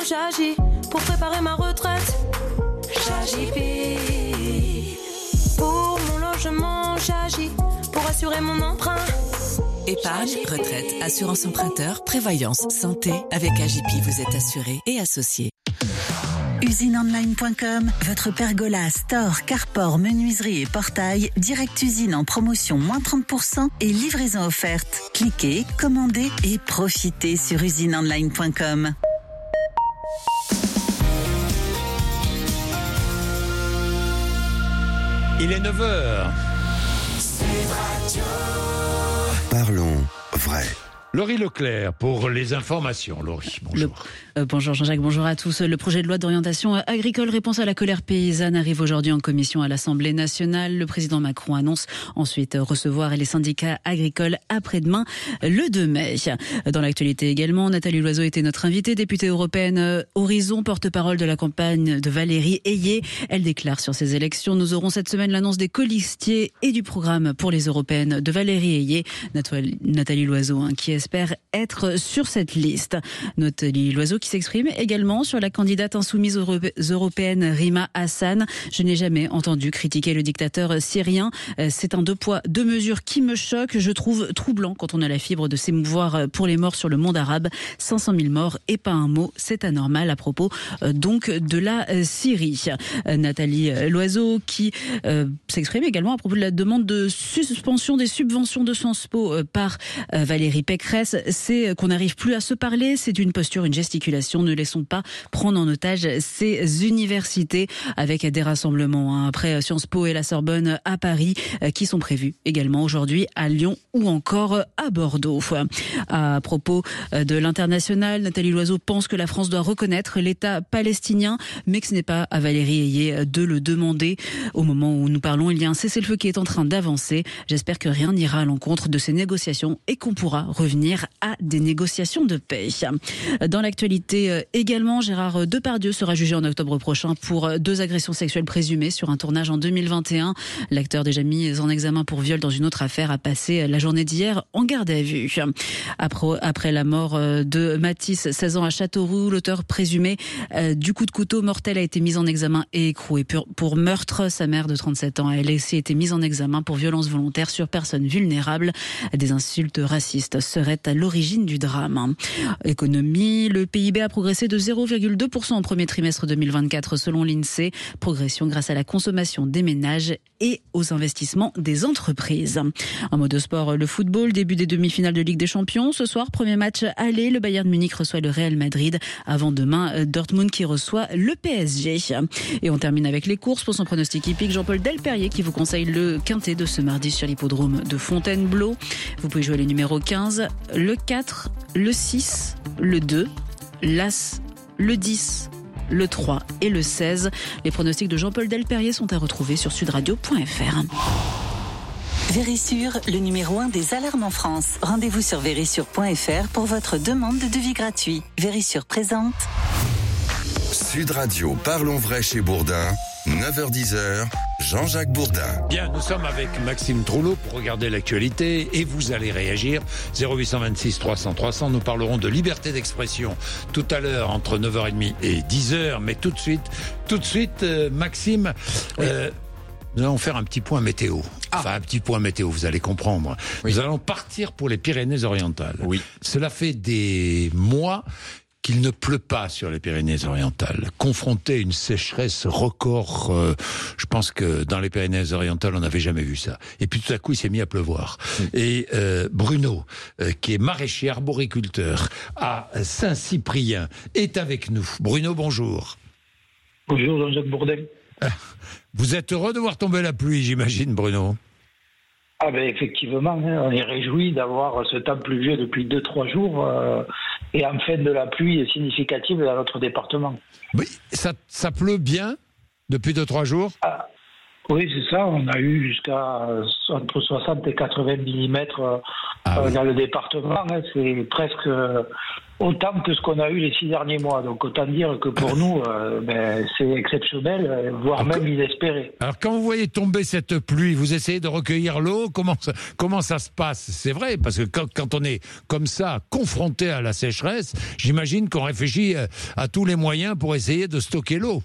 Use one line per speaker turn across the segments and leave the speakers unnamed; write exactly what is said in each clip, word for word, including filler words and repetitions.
j'agis pour préparer ma retraite. J'agis pour mon logement, j'agis pour assurer mon emprunt.
Épargne, retraite, assurance emprunteur, prévoyance, santé. Avec A J P, vous êtes assuré et associé.
usine online point com, votre pergola, store, carport, menuiserie et portail, direct usine en promotion moins trente pour cent et livraison offerte. Cliquez, commandez et profitez sur usine online point com.
Il est neuf heures.
Parlons vrai.
Laurie Leclerc pour les informations. Laurie, bonjour.
Le, euh, bonjour Jean-Jacques, bonjour à tous. Le projet de loi d'orientation agricole réponse à la colère paysanne arrive aujourd'hui en commission à l'Assemblée nationale. Le président Macron annonce ensuite recevoir les syndicats agricoles après-demain, le deux mai. Dans l'actualité également, Nathalie Loiseau était notre invitée, députée européenne Horizon, porte-parole de la campagne de Valérie Ayé. Elle déclare sur ces élections: nous aurons cette semaine l'annonce des colistiers et du programme pour les européennes de Valérie Ayé. Nathalie Loiseau, hein, qui espère être sur cette liste. Nathalie Loiseau qui s'exprime également sur la candidate insoumise européenne Rima Hassan. Je n'ai jamais entendu critiquer le dictateur syrien. C'est un deux poids, deux mesures qui me choque. Je trouve troublant quand on a la fibre de s'émouvoir pour les morts sur le monde arabe. cinq cent mille morts et pas un mot. C'est anormal à propos donc de la Syrie. Nathalie Loiseau qui euh, s'exprime également à propos de la demande de suspension des subventions de Sciences Po par euh, Valérie Pécresse. C'est qu'on n'arrive plus à se parler, c'est une posture, une gesticulation. Ne laissons pas prendre en otage ces universités avec des rassemblements hein, après Sciences Po et la Sorbonne à Paris qui sont prévus également aujourd'hui à Lyon ou encore à Bordeaux. À propos de l'international, Nathalie Loiseau pense que la France doit reconnaître l'État palestinien, mais que ce n'est pas à Valérie Ayé de le demander. Au moment où nous parlons, il y a un cessez-le-feu qui est en train d'avancer. J'espère que rien n'ira à l'encontre de ces négociations et qu'on pourra revenir à des négociations de paix. Dans l'actualité également, Gérard Depardieu sera jugé en octobre prochain pour deux agressions sexuelles présumées sur un tournage en deux mille vingt et un. L'acteur déjà mis en examen pour viol dans une autre affaire a passé la journée d'hier en garde à vue. Après, après la mort de Mathis, seize ans à Châteauroux, l'auteur présumé du coup de couteau mortel a été mis en examen et écroué pour meurtre. Sa mère de trente-sept ans a elle aussi été mise en examen pour violence volontaire sur personnes vulnérables. Des insultes racistes seraient à l'origine du drame. Économie, le P I B a progressé de zéro virgule deux pour cent au premier trimestre deux mille vingt-quatre selon l'INSEE. Progression grâce à la consommation des ménages et aux investissements des entreprises. En mode sport, le football, début des demi-finales de Ligue des Champions. Ce soir, premier match aller, le Bayern Munich reçoit le Real Madrid. Avant demain, Dortmund qui reçoit le P S G. Et on termine avec les courses. Pour son pronostic hippique, Jean-Paul Delperrier qui vous conseille le quintet de ce mardi sur l'hippodrome de Fontainebleau. Vous pouvez jouer les numéros quinze, le quatre, le six, le deux, l'As, le dix, le trois et le seize. Les pronostics de Jean-Paul Delperrier sont à retrouver sur sudradio point f r.
Vérissure, le numéro un des alarmes en France. Rendez-vous sur vérissure point f r pour votre demande de devis gratuit. Vérissure présente.
Sud Radio, parlons vrai chez Bourdin, neuf heures dix, Jean-Jacques Bourdin.
Bien, nous sommes avec Maxime Trouleau pour regarder l'actualité et vous allez réagir. zéro huit cent vingt-six trois cents trois cents, nous parlerons de liberté d'expression tout à l'heure entre neuf heures trente et dix heures. Mais tout de suite, tout de suite, euh, Maxime...
Oui.
Euh, Nous allons faire un petit point météo.
Ah.
Enfin, un petit point météo, vous allez comprendre. Oui. Nous allons partir pour les Pyrénées-Orientales.
Oui.
Cela fait des mois qu'il ne pleut pas sur les Pyrénées-Orientales. Confronté à une sécheresse record, euh, je pense que dans les Pyrénées-Orientales, on n'avait jamais vu ça. Et puis tout à coup, il s'est mis à pleuvoir. Oui. Et euh, Bruno, euh, qui est maraîcher arboriculteur à Saint-Cyprien, est avec nous. Bruno, bonjour.
Bonjour Jean-Jacques Bourdin.
Vous êtes heureux de voir tomber la pluie, j'imagine, Bruno?
Ah ben effectivement, hein, on est réjouis d'avoir ce temps pluvieux depuis deux trois jours euh, et enfin de la pluie significative dans notre département.
Oui, ça, ça pleut bien depuis deux trois jours
ah, oui, c'est ça, on a eu jusqu'à entre soixante et quatre-vingts millimètres euh, ah, oui. dans le département, hein, c'est presque autant que ce qu'on a eu les six derniers mois. Donc autant dire que pour nous, euh, ben, c'est exceptionnel, voire
alors,
même inespéré.
Alors quand vous voyez tomber cette pluie, vous essayez de recueillir l'eau, comment ça, comment ça se passe? C'est vrai, parce que quand, quand on est comme ça, confronté à la sécheresse, j'imagine qu'on réfléchit à tous les moyens pour essayer de stocker l'eau.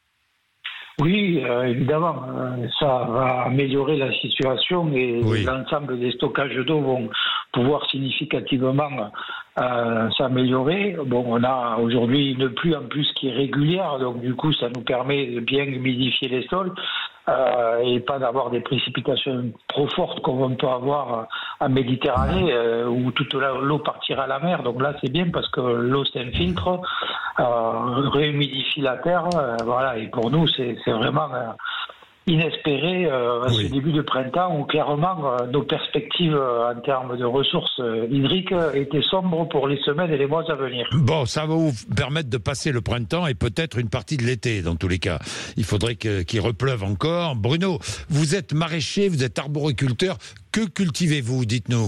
Oui, euh, évidemment, euh, ça va améliorer la situation et oui. L'ensemble des stockages d'eau vont pouvoir significativement euh, s'améliorer. Bon, on a aujourd'hui une pluie en plus qui est régulière, donc du coup, ça nous permet de bien humidifier les sols euh, et pas d'avoir des précipitations trop fortes comme on peut avoir en Méditerranée euh, où toute la, l'eau partira à la mer. Donc là, c'est bien parce que l'eau s'infiltre, euh, réhumidifie la terre, euh, voilà. Et pour nous, c'est, c'est vraiment euh, inespéré euh, à oui. ce début de printemps où clairement euh, nos perspectives euh, en termes de ressources euh, hydriques euh, étaient sombres pour les semaines et les mois à venir.
Bon, ça va vous permettre de passer le printemps et peut-être une partie de l'été dans tous les cas. Il faudrait que, qu'il repleuve encore. Bruno, vous êtes maraîcher, vous êtes arboriculteur. Que cultivez-vous, dites-nous?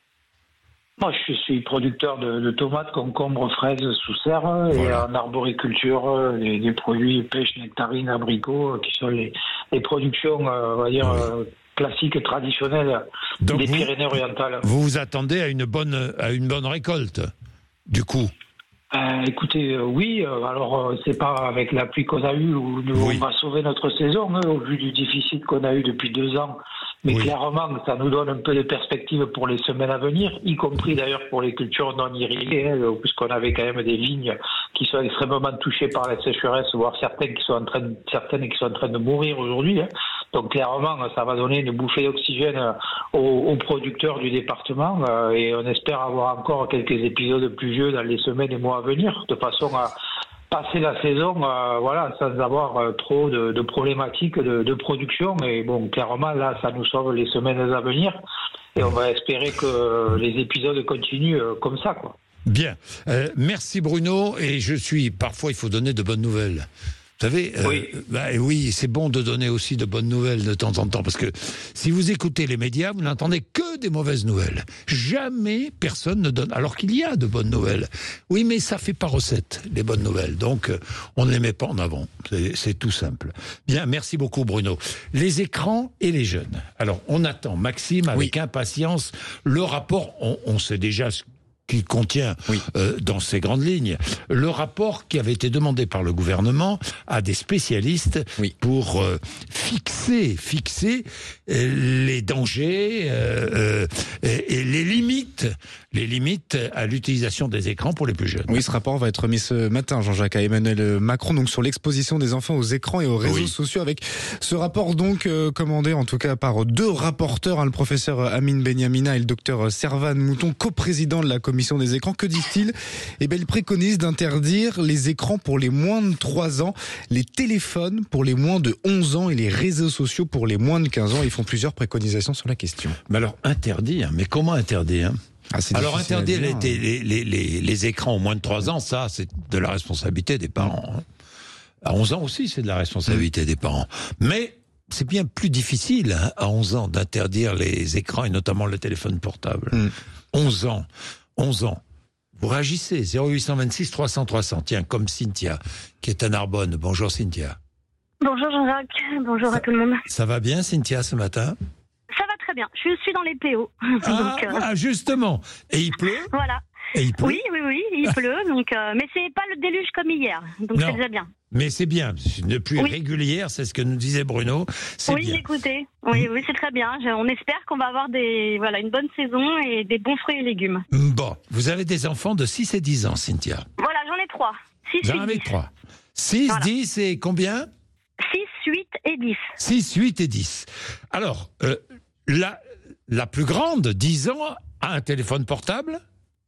Moi, je suis producteur de, de tomates, concombres, fraises sous serre voilà. Et en arboriculture, des, des produits pêche, nectarines, abricots, qui sont les, les productions, euh, on va dire, oui. euh, classiques, traditionnelles donc des vous, Pyrénées-Orientales.
Vous vous attendez à une bonne, à une bonne récolte, du coup?
Euh, écoutez, euh, oui, euh, alors euh, c'est pas avec la pluie qu'on a eue où nous, oui. on va sauver notre saison, hein, au vu du déficit qu'on a eu depuis deux ans. Mais oui. clairement, ça nous donne un peu de perspective pour les semaines à venir, y compris d'ailleurs pour les cultures non irriguées, hein, puisqu'on avait quand même des vignes qui sont extrêmement touchées par la sécheresse, voire certaines qui sont en train de, certaines qui sont en train de mourir aujourd'hui. Hein. Donc clairement, ça va donner une bouffée d'oxygène aux, aux producteurs du département euh, et on espère avoir encore quelques épisodes pluvieux dans les semaines et mois à venir, de façon à passer la saison, euh, voilà, sans avoir euh, trop de, de problématiques de, de production. Et bon, clairement, là, ça nous sauve les semaines à venir. Et on va espérer que les épisodes continuent euh, comme ça, quoi.
Bien. Euh, merci Bruno. Et je suis, parfois, il faut donner de bonnes nouvelles. Vous savez, euh, oui. Bah, oui, c'est bon de donner aussi de bonnes nouvelles de temps en temps, parce que si vous écoutez les médias, vous n'entendez que des mauvaises nouvelles. Jamais personne ne donne, alors qu'il y a de bonnes nouvelles. Oui, mais ça fait pas recette, les bonnes nouvelles. Donc, on ne les met pas en avant. C'est, c'est tout simple. Bien, merci beaucoup Bruno. Les écrans et les jeunes. Alors, on attend, Maxime, avec oui. impatience, le rapport, on, on sait déjà ce qui contient oui. euh, dans ses grandes lignes le rapport qui avait été demandé par le gouvernement à des spécialistes oui. pour euh, fixer fixer euh, les dangers euh, euh, et, et les limites les limites à l'utilisation des écrans pour les plus jeunes.
Oui, ce rapport va être remis ce matin, Jean-Jacques, à Emmanuel Macron, donc sur l'exposition des enfants aux écrans et aux réseaux oui. sociaux, avec ce rapport donc euh, commandé en tout cas par deux rapporteurs, hein, le professeur Amine Benyamina et le docteur Servan Mouton, coprésident de la commission des écrans. Que disent-ils? Eh bien, ils préconisent d'interdire les écrans pour les moins de trois ans, les téléphones pour les moins de onze ans et les réseaux sociaux pour les moins de quinze ans. Ils font plusieurs préconisations sur la question.
Mais alors, interdire, mais comment interdire? Ah, alors interdire les, les, les, les, les écrans aux moins de trois ans, ça c'est de la responsabilité des parents. Hein. À onze ans aussi c'est de la responsabilité mmh. des parents. Mais c'est bien plus difficile hein, à onze ans d'interdire les écrans et notamment le téléphone portable. Mmh. onze ans, onze ans. Vous réagissez, zéro huit cent vingt-six trois cents trois cents. Tiens, comme Cynthia qui est à Narbonne. Bonjour Cynthia.
Bonjour Jean-Jacques, bonjour ça, à tout le monde.
Ça va bien Cynthia ce matin?
Ça va très bien, je suis dans les P O.
Ah, donc, euh... ah justement, et il pleut?
Voilà.
Et il pleut?
Oui, oui, oui, il pleut, donc, euh, mais c'est pas le déluge comme hier, donc non. C'est déjà bien.
Mais c'est bien, une pluie oui. régulière, c'est ce que nous disait Bruno, c'est
oui,
bien.
Écoutez, oui, oui, c'est très bien. On espère qu'on va avoir des, voilà, une bonne saison et des bons fruits et légumes.
Bon, vous avez des enfants de six et dix ans, Cynthia?
Voilà, j'en ai trois. six
J'en avais trois. six, voilà. dix et combien?
six, huit et dix.
six, huit et dix. Alors, euh, la, la plus grande, dix ans, a un téléphone portable?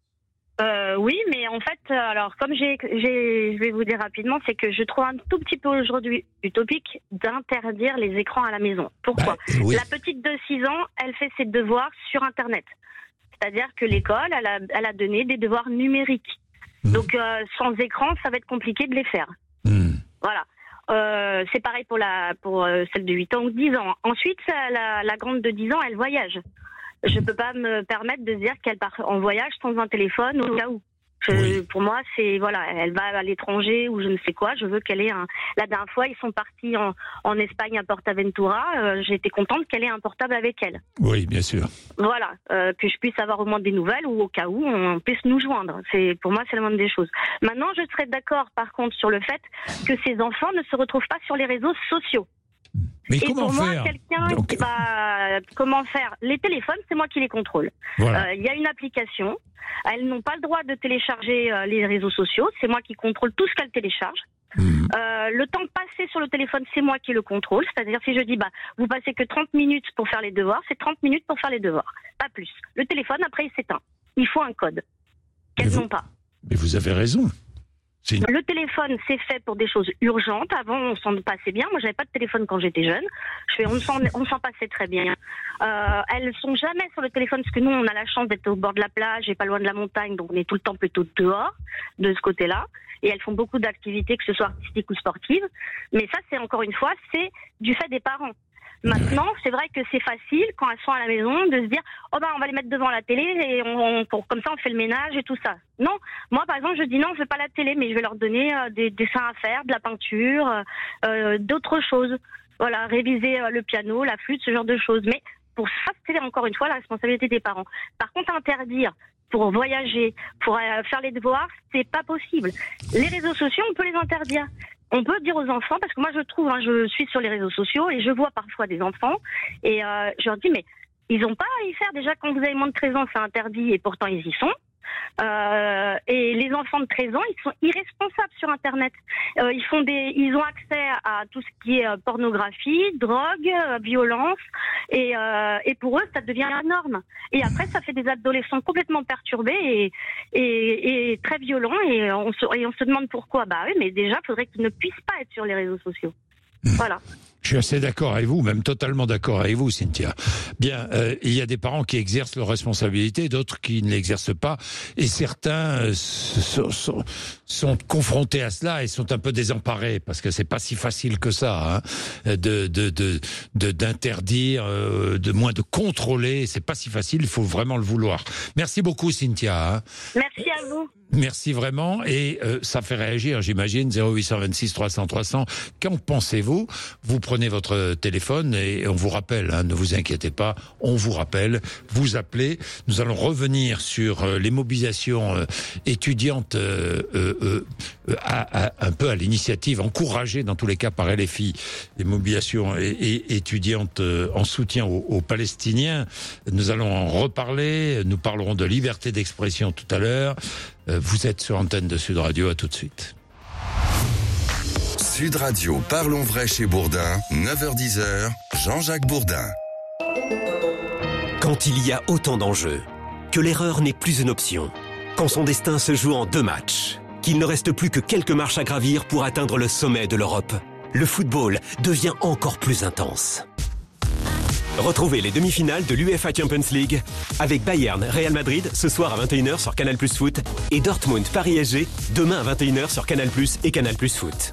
Euh, oui, mais en fait, alors comme j'ai, j'ai, je vais vous dire rapidement, c'est que je trouve un tout petit peu aujourd'hui utopique d'interdire les écrans à la maison. Pourquoi? Bah, oui. La petite de six ans, elle fait ses devoirs sur Internet. C'est-à-dire que l'école, elle a, elle a donné des devoirs numériques. Mmh. Donc, euh, sans écran, ça va être compliqué de les faire. Mmh. Voilà. Euh, c'est pareil pour la pour euh, celle de huit ans ou dix ans. Ensuite, la, la grande de dix ans, elle voyage. Je peux pas me permettre de dire qu'elle part en voyage sans un téléphone au cas où. Je,
oui.
Pour moi, c'est voilà, elle va à l'étranger ou je ne sais quoi. Je veux qu'elle ait un. La dernière fois, ils sont partis en, en Espagne à Portaventura. Euh, j'ai été contente qu'elle ait un portable avec elle.
Oui, bien sûr.
Voilà, euh, que je puisse avoir au moins des nouvelles ou au cas où on puisse nous joindre. C'est pour moi, c'est la moindre des choses. Maintenant, je serais d'accord, par contre, sur le fait que ces enfants ne se retrouvent pas sur les réseaux sociaux.
Mais
et
comment
pour moi,
faire
quelqu'un
Donc...
qui va comment faire les téléphones, c'est moi qui les contrôle. Il
voilà.
euh, y a une application. Elles n'ont pas le droit de télécharger euh, les réseaux sociaux. C'est moi qui contrôle tout ce qu'elles téléchargent. Mmh. Euh, le temps passé sur le téléphone, c'est moi qui le contrôle. C'est-à-dire si je dis bah vous passez que trente minutes pour faire les devoirs, c'est trente minutes pour faire les devoirs, pas plus. Le téléphone après il s'éteint. Il faut un code qu'elles
vous...
n'ont pas.
Mais vous avez raison. Une...
Le téléphone, c'est fait pour des choses urgentes. Avant, on s'en passait bien. Moi, j'avais pas de téléphone quand j'étais jeune. Je fais, on s'en, on s'en passait très bien. Euh, elles sont jamais sur le téléphone parce que nous, on a la chance d'être au bord de la plage et pas loin de la montagne, donc on est tout le temps plutôt dehors de ce côté-là. Et elles font beaucoup d'activités, que ce soit artistiques ou sportives. Mais ça, c'est encore une fois, c'est du fait des parents. Maintenant, c'est vrai que c'est facile quand elles sont à la maison de se dire oh ben on va les mettre devant la télé et on, on pour, comme ça on fait le ménage et tout ça. Non, moi par exemple je dis non, je veux pas la télé, mais je vais leur donner euh, des dessins à faire, de la peinture, euh, d'autres choses. Voilà, réviser euh, le piano, la flûte, ce genre de choses. Mais pour ça, c'est encore une fois la responsabilité des parents. Par contre, interdire pour voyager, pour euh, faire les devoirs, c'est pas possible. Les réseaux sociaux, on peut les interdire. On peut dire aux enfants, parce que moi je trouve, hein, je suis sur les réseaux sociaux et je vois parfois des enfants et euh, je leur dis mais ils n'ont pas à y faire, déjà quand vous avez moins de treize ans c'est interdit et pourtant ils y sont. Euh, et les enfants de treize ans, ils sont irresponsables sur Internet. Euh, ils font des, ils ont accès à tout ce qui est pornographie, drogue, euh, violence, et, euh, et pour eux, ça devient la norme. Et après, ça fait des adolescents complètement perturbés et, et, et très violents. Et on se, et on se demande pourquoi. Bah oui, mais déjà, il faudrait qu'ils ne puissent pas être sur les réseaux sociaux. Voilà.
Je suis assez d'accord avec vous, même totalement d'accord avec vous, Cynthia. Bien, euh, il y a des parents qui exercent leurs responsabilités, d'autres qui ne l'exercent pas, et certains euh, sont, sont, sont confrontés à cela et sont un peu désemparés parce que c'est pas si facile que ça, hein, de, de, de, de d'interdire, euh, de moins de contrôler. C'est pas si facile, il faut vraiment le vouloir. Merci beaucoup, Cynthia. Hein.
Merci à vous.
Merci vraiment, et euh, ça fait réagir, j'imagine. Zéro huit cent vingt-six trois cents trois cents. Qu'en pensez-vous? Vous prenez votre téléphone et on vous rappelle, hein, ne vous inquiétez pas, on vous rappelle, vous appelez. Nous allons revenir sur euh, les mobilisations euh, étudiantes euh, euh, euh, à, à, un peu à l'initiative, encouragées dans tous les cas par L F I, les mobilisations et, et étudiantes euh, en soutien aux, aux Palestiniens. Nous allons en reparler, nous parlerons de liberté d'expression tout à l'heure. Vous êtes sur l'antenne de Sud Radio, à tout de suite.
Sud Radio, parlons vrai chez Bourdin, neuf heures dix, Jean-Jacques Bourdin.
Quand il y a autant d'enjeux, que l'erreur n'est plus une option, quand son destin se joue en deux matchs, qu'il ne reste plus que quelques marches à gravir pour atteindre le sommet de l'Europe, le football devient encore plus intense. Retrouvez les demi-finales de l'UEFA Champions League avec Bayern Real Madrid ce soir à vingt et une heures sur Canal Plus Foot et Dortmund Paris S G demain à vingt et une heures sur Canal Plus et Canal Plus Foot.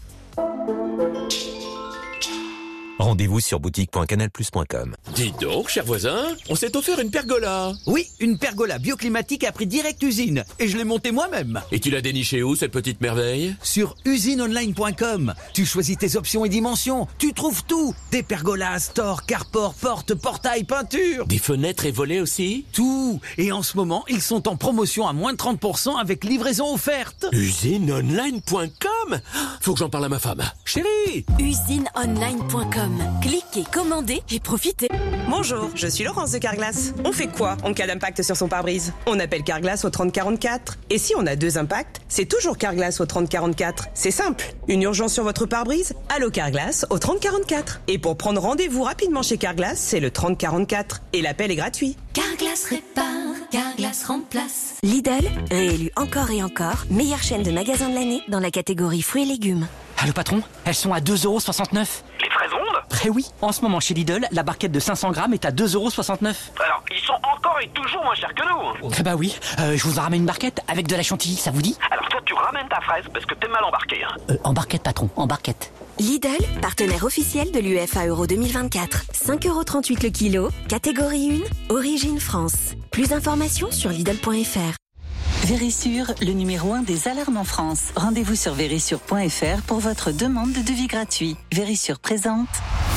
Rendez-vous sur boutique point canal plus point com.
Dites donc, cher voisin, on s'est offert une pergola.
Oui, une pergola bioclimatique à prix direct usine. Et je l'ai montée moi-même.
Et tu l'as dénichée où, cette petite merveille?
Sur usine online point com. Tu choisis tes options et dimensions. Tu trouves tout. Des pergolas, stores, carports, portes, portails, peintures.
Des fenêtres et volets aussi?
Tout. Et en ce moment, ils sont en promotion à moins de trente pour cent avec livraison offerte.
usine online point com. Faut que j'en parle à ma femme. Chérie!
usine online point com. Cliquez, commandez et profitez.
Bonjour, je suis Laurence de Carglass. On fait quoi en cas d'impact sur son pare-brise? On appelle Carglass au trente quarante-quatre. Et si on a deux impacts, c'est toujours Carglass au trente quarante-quatre. C'est simple. Une urgence sur votre pare-brise? Allô Carglass au trente quarante-quatre. Et pour prendre rendez-vous rapidement chez Carglass, c'est le trente quarante-quatre. Et l'appel est gratuit.
Carglass répare, Carglass remplace.
Lidl, réélu encore et encore, meilleure chaîne de magasins de l'année dans la catégorie fruits et légumes.
Allô patron, elles sont à deux euros soixante-neuf.
Les fraises rondes?
Eh oui, en ce moment chez Lidl, la barquette de cinq cents grammes est à deux euros soixante-neuf.
Alors, ils sont encore et toujours moins chers que nous.
Eh bah oui, euh, je vous en ramène une barquette avec de la chantilly, ça vous dit?
Alors toi, tu ramènes ta fraise parce que t'es mal embarqué. Hein.
Euh, en barquette patron, en barquette.
Lidl, partenaire officiel de l'UEFA Euro deux mille vingt-quatre. cinq euros trente-huit le kilo, catégorie un, origine France. Plus d'informations sur Lidl point F R.
Vérissure, le numéro un des alarmes en France. Rendez-vous sur vérissure point f r pour votre demande de devis gratuit. Vérissure présente.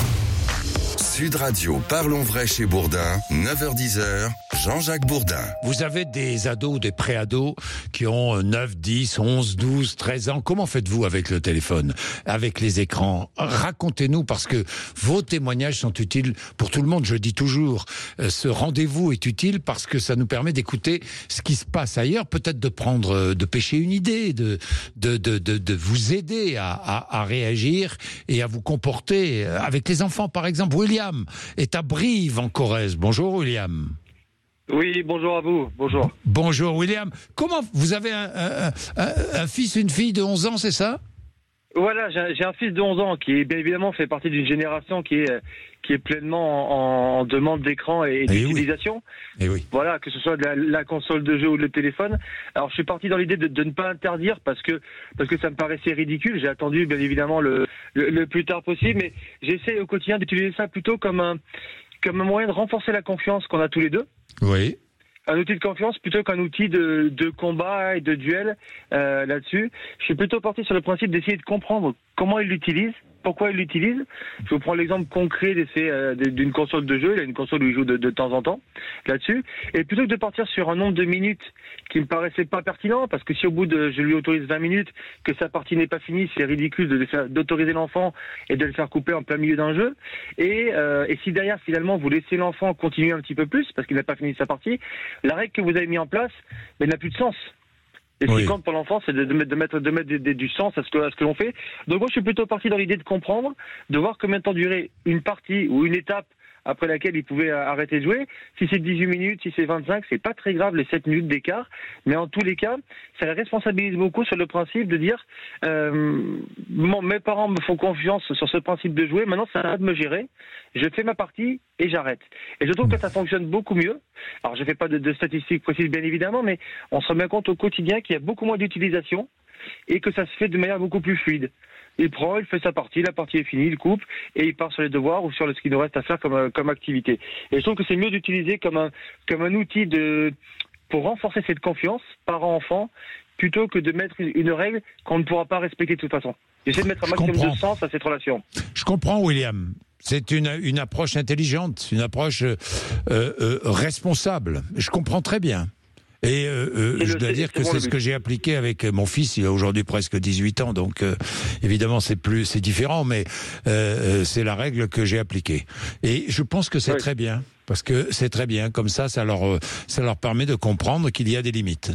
Sud Radio, parlons vrai chez Bourdin, neuf heures dix, Jean-Jacques Bourdin.
Vous avez des ados ou des pré-ados qui ont neuf, dix, onze, douze, treize ans. Comment faites-vous avec le téléphone, avec les écrans? Racontez-nous, parce que vos témoignages sont utiles pour tout le monde. Je dis toujours, ce rendez-vous est utile parce que ça nous permet d'écouter ce qui se passe ailleurs, peut-être de prendre, de pêcher une idée, de, de, de, de, de vous aider à, à, à réagir et à vous comporter avec les enfants, par exemple. William est à Brive en Corrèze. Bonjour William.
Oui, bonjour à vous. Bonjour.
Bonjour William. Comment vous avez un, un, un, un fils, une fille de onze ans, c'est ça?
Voilà, j'ai, j'ai un fils de onze ans qui, bien évidemment, fait partie d'une génération qui est qui est pleinement en, en demande d'écran et, et d'utilisation.
Oui. Et oui.
Voilà, que ce soit de la, la console de jeu ou le téléphone. Alors, je suis parti dans l'idée de, de ne pas interdire parce que parce que ça me paraissait ridicule. J'ai attendu, bien évidemment, le, le, le plus tard possible, mais j'essaie au quotidien d'utiliser ça plutôt comme un comme un moyen de renforcer la confiance qu'on a tous les deux.
Oui.
Un outil de confiance plutôt qu'un outil de, de combat et de duel euh, là-dessus. Je suis plutôt parti sur le principe d'essayer de comprendre comment il l'utilise, pourquoi il l'utilise. Je vous prends l'exemple concret d'essai, euh, d'une console de jeu. Il a une console où il joue de, de temps en temps là-dessus. Et plutôt que de partir sur un nombre de minutes qui me paraissait pas pertinent, parce que si au bout de, je lui autorise vingt minutes, que sa partie n'est pas finie, c'est ridicule de le faire, d'autoriser l'enfant et de le faire couper en plein milieu d'un jeu. Et, euh, et si derrière, finalement, vous laissez l'enfant continuer un petit peu plus, parce qu'il n'a pas fini sa partie, la règle que vous avez mise en place, ben, n'a plus de sens. Et ce
oui.
qui compte pour l'enfant, c'est de, de mettre, de mettre, de mettre de, de, du sens à ce que, à ce que l'on fait. Donc moi, je suis plutôt parti dans l'idée de comprendre, de voir combien de temps durait une partie ou une étape après laquelle il pouvait arrêter de jouer. Si c'est dix-huit minutes, si c'est vingt-cinq, c'est pas très grave les sept minutes d'écart. Mais en tous les cas, ça les responsabilise beaucoup sur le principe de dire euh, mon, mes parents me font confiance sur ce principe de jouer, maintenant ça arrête de me gérer, je fais ma partie et j'arrête. Et je trouve que ça fonctionne beaucoup mieux. Alors je fais pas de, de statistiques précises bien évidemment, mais on se rend bien compte au quotidien qu'il y a beaucoup moins d'utilisation et que ça se fait de manière beaucoup plus fluide. Il prend, il fait sa partie, la partie est finie, il coupe et il part sur les devoirs ou sur ce qu'il nous reste à faire comme, comme activité. Et je trouve que c'est mieux d'utiliser comme un, comme un outil de, pour renforcer cette confiance parent-enfant plutôt que de mettre une règle qu'on ne pourra pas respecter de toute façon. J'essaie de mettre un maximum de sens à cette relation.
Je comprends William. C'est une, une approche intelligente, une approche euh, euh, responsable. Je comprends très bien. Et euh, euh, je dois dire que c'est ce que j'ai appliqué avec mon fils. Il a aujourd'hui presque dix-huit ans, donc euh, évidemment c'est plus, c'est différent, mais euh, c'est la règle que j'ai appliquée. Et je pense que c'est oui. très bien, parce que c'est très bien. Comme ça, ça leur, ça leur permet de comprendre qu'il y a des limites.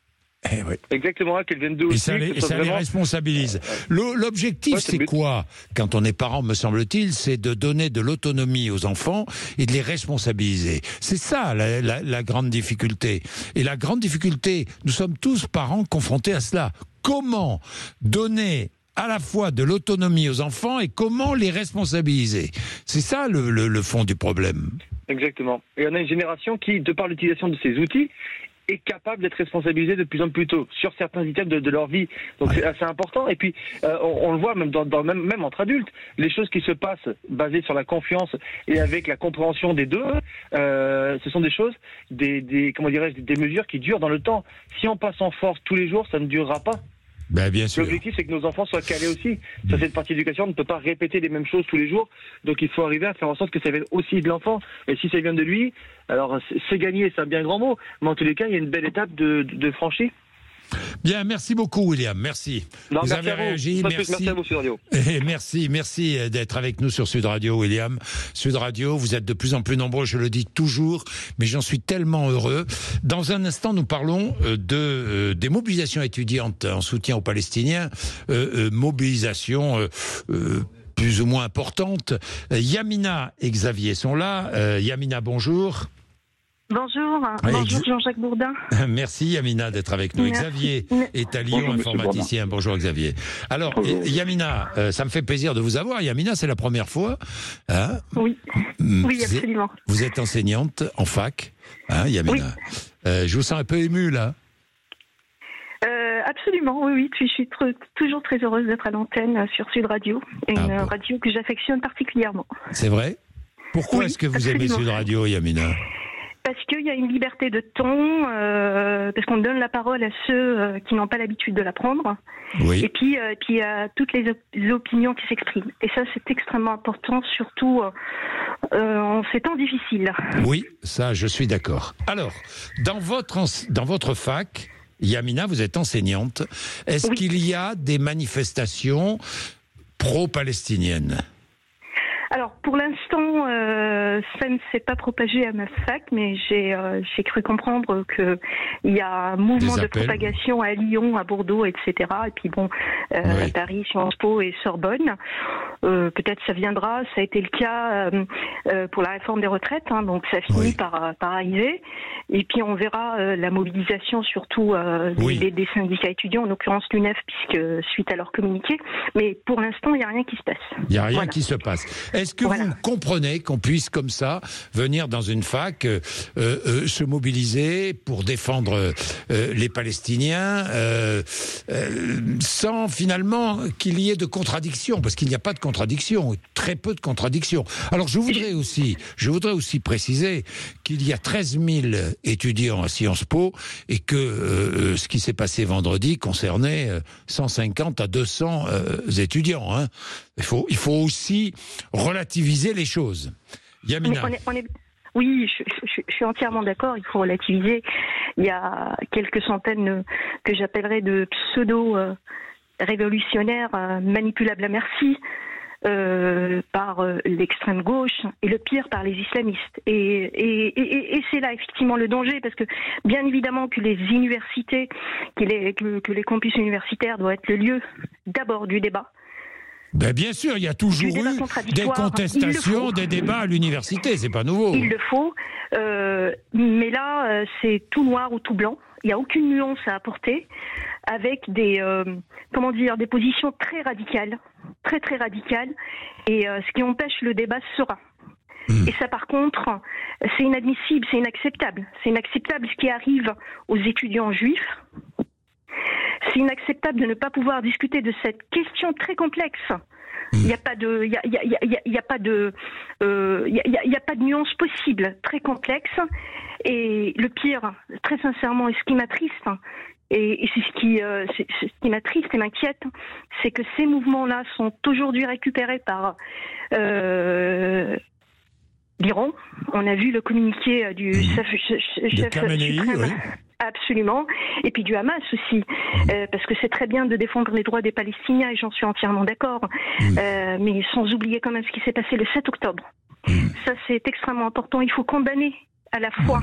Eh oui.
Exactement, qu'elles viennent d'où aussi.
Et ça, les, et ça vraiment... les responsabilise. L'objectif, ouais, c'est, c'est quoi, quand on est parent, me semble-t-il, c'est de donner de l'autonomie aux enfants et de les responsabiliser. C'est ça la, la, la grande difficulté. Et la grande difficulté, nous sommes tous parents confrontés à cela. Comment donner à la fois de l'autonomie aux enfants et comment les responsabiliser? C'est ça le, le, le fond du problème.
Exactement. Et on a une génération qui, de par l'utilisation de ces outils, est capable d'être responsabilisé de plus en plus tôt sur certains items de, de leur vie. Donc ouais. c'est assez important. Et puis euh, on, on le voit même dans, dans même, même entre adultes, les choses qui se passent basées sur la confiance et avec la compréhension des deux, euh, ce sont des choses, des, des comment dirais-je, des mesures qui durent dans le temps. Si on passe en force tous les jours, ça ne durera pas.
Ben, bien sûr.
L'objectif, c'est que nos enfants soient calés aussi. Sur cette partie d'éducation, on ne peut pas répéter les mêmes choses tous les jours. Donc, il faut arriver à faire en sorte que ça vienne aussi de l'enfant. Et si ça vient de lui, alors c'est gagné, c'est un bien grand mot. Mais en tous les cas, il y a une belle étape de, de, de franchie.
Bien, merci beaucoup William, merci.
Non,
vous
merci
avez
à vous.
réagi, merci.
Merci à vous Sud Radio.
Et merci, merci d'être avec nous sur Sud Radio, William. Sud Radio, vous êtes de plus en plus nombreux, je le dis toujours, mais j'en suis tellement heureux. Dans un instant, nous parlons de euh, des mobilisations étudiantes en soutien aux Palestiniens, euh, euh, mobilisation euh, euh, plus ou moins importante. Euh, Yamina et Xavier sont là. Euh, Yamina, bonjour.
Bonjour, oui, bonjour Ex... Jean-Jacques Bourdin.
Merci Yamina d'être avec nous. Merci. Xavier est à Lyon, bonjour, informaticien. Bonjour Xavier. Alors bonjour. Yamina, euh, ça me fait plaisir de vous avoir. Yamina, c'est la première fois. Hein
oui,
vous
oui absolument.
Êtes, vous êtes enseignante en fac, hein, Yamina. Oui. Euh, je vous sens un peu émue là.
Euh, absolument, oui, oui. Je suis tr- toujours très heureuse d'être à l'antenne sur Sud Radio, une ah, bon. radio que j'affectionne particulièrement.
C'est vrai ? Pourquoi
oui,
est-ce que vous
absolument.
aimez Sud Radio, Yamina ?
Parce qu'il y a une liberté de ton, euh, parce qu'on donne la parole à ceux euh, qui n'ont pas l'habitude de la prendre.
Oui.
Et puis, euh, puis à toutes les, op- les opinions qui s'expriment. Et ça, c'est extrêmement important, surtout euh, en ces temps difficiles.
Oui, ça, je suis d'accord. Alors, dans votre, ense- dans votre fac, Yamina, vous êtes enseignante. Est-ce oui. qu'il y a des manifestations pro-palestiniennes ?
Alors, pour l'instant, euh, ça ne s'est pas propagé à ma fac, mais j'ai, euh, j'ai cru comprendre qu'il y a un mouvement de propagation à Lyon, à Bordeaux, et cetera. Et puis bon, euh, oui. à Paris, Sciences Po et Sorbonne. Euh, peut-être ça viendra. Ça a été le cas euh, euh, pour la réforme des retraites, hein, donc ça finit oui. par, par arriver. Et puis on verra euh, la mobilisation, surtout euh, oui. des, des syndicats étudiants, en l'occurrence l'U N E F, puisque suite à leur communiqué. Mais pour l'instant, il n'y a rien qui se passe.
Il n'y a rien
voilà.
qui se passe. Est-ce que voilà. vous comprenez qu'on puisse comme ça venir dans une fac euh, euh, se mobiliser pour défendre euh, les Palestiniens euh, euh, sans finalement qu'il y ait de contradiction, parce qu'il n'y a pas de contradiction, très peu de contradictions. Alors je voudrais aussi, je voudrais aussi préciser qu'il y a treize mille étudiants à Sciences Po et que euh, ce qui s'est passé vendredi concernait cent cinquante à deux cents euh, étudiants. Hein. Il faut, il faut aussi relativiser les choses. Yamina.
On est, on est... Oui, je, je, je suis entièrement d'accord, il faut relativiser. Il y a quelques centaines que j'appellerais de pseudo-révolutionnaires euh, manipulables à merci euh, par euh, l'extrême gauche et le pire par les islamistes. Et, et, et, et c'est là effectivement le danger, parce que bien évidemment que les universités, que les, que, que les campus universitaires doivent être le lieu d'abord du débat.
Ben bien sûr, il y a toujours eu des contestations, des débats à l'université, c'est pas nouveau.
Il le faut, euh, mais là, euh, c'est tout noir ou tout blanc. Il n'y a aucune nuance à apporter, avec des, euh, comment dire, des positions très radicales, très très radicales, et euh, ce qui empêche le débat sera. Mmh. Et ça, par contre, c'est inadmissible, c'est inacceptable. C'est inacceptable ce qui arrive aux étudiants juifs. C'est inacceptable de ne pas pouvoir discuter de cette question très complexe. Il n'y a pas de, il y a, il y a, il y a, il y a pas de, euh, il y a, il y a pas de nuance possible, très complexe. Et le pire, très sincèrement, et ce qui m'attriste, et, et c'est ce qui, euh, c'est, c'est ce qui m'attriste et m'inquiète, c'est que ces mouvements-là sont aujourd'hui récupérés par euh, l'Iran. On a vu le communiqué du chef, chef
Khamenei, suprême. Oui.
Absolument. Et puis du Hamas aussi, euh, parce que c'est très bien de défendre les droits des Palestiniens, et j'en suis entièrement d'accord, mmh. euh, mais sans oublier quand même ce qui s'est passé le sept octobre. Mmh. Ça, c'est extrêmement important. Il faut condamner à la fois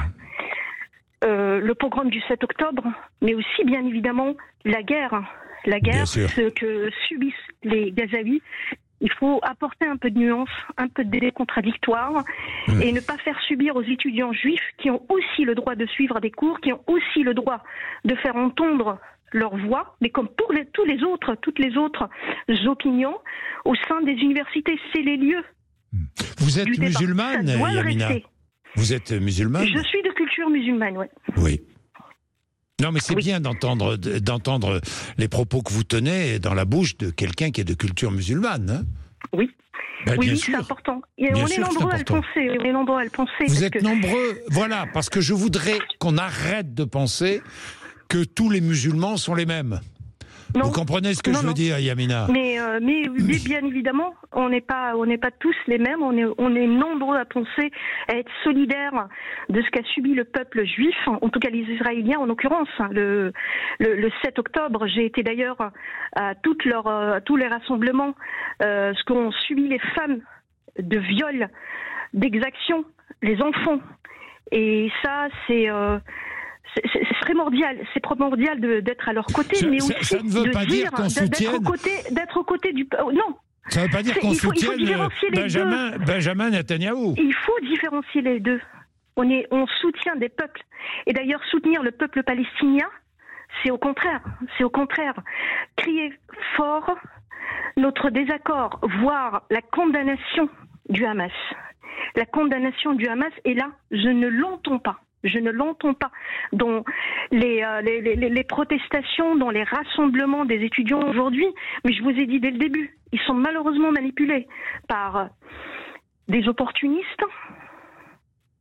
euh, le pogrom du sept octobre, mais aussi, bien évidemment, la guerre. La guerre, ce que subissent les Gazaouis. Il faut apporter un peu de nuance, un peu de délai contradictoire, mmh. et ne pas faire subir aux étudiants juifs, qui ont aussi le droit de suivre des cours, qui ont aussi le droit de faire entendre leur voix, mais comme pour les, tous les autres, toutes les autres opinions, au sein des universités, c'est les lieux.
Vous êtes musulmane, Yamina ? Vous êtes musulmane ?
Je suis de culture musulmane, oui.
Oui. Non, mais c'est oui. bien d'entendre, d'entendre les propos que vous tenez dans la bouche de quelqu'un qui est de culture musulmane. Hein ?
Oui.
Ben,
oui,
bien
c'est
sûr.
important. Et on, est nombreux à le penser, on est nombreux à le penser.
Vous êtes
que...
nombreux, voilà, parce que je voudrais qu'on arrête de penser que tous les musulmans sont les mêmes. Non. Vous comprenez ce que
non,
je veux
non.
dire, Yamina ?
Mais, euh, mais, mais bien évidemment, on n'est pas, on n'est pas tous les mêmes. On est, on est nombreux à penser, à être solidaires de ce qu'a subi le peuple juif, en tout cas les Israéliens en l'occurrence. Le, le, le sept octobre, j'ai été d'ailleurs à toutes leurs, à tous les rassemblements, euh, ce qu'ont subi les femmes de viol, d'exaction, les enfants. Et ça, c'est euh, C'est, c'est, c'est primordial, c'est primordial de, d'être à leur côté,
ça,
mais
ça,
aussi
ça ne veut
de
pas
dire,
dire qu'on
d'être
soutienne...
aux côtés, d'être aux côtés du... Oh, non.
Ça ne veut pas dire
c'est,
qu'on
il faut,
soutienne
il faut
Benjamin, Benjamin Netanyahou.
Il faut différencier les deux. On, est, on soutient des peuples. Et d'ailleurs, soutenir le peuple palestinien, c'est au contraire. C'est au contraire. Crier fort notre désaccord, voire la condamnation du Hamas. La condamnation du Hamas, et là, je ne l'entends pas. Je ne l'entends pas. Dans les, euh, les, les, les protestations, dans les rassemblements des étudiants aujourd'hui, mais je vous ai dit dès le début, ils sont malheureusement manipulés par des opportunistes,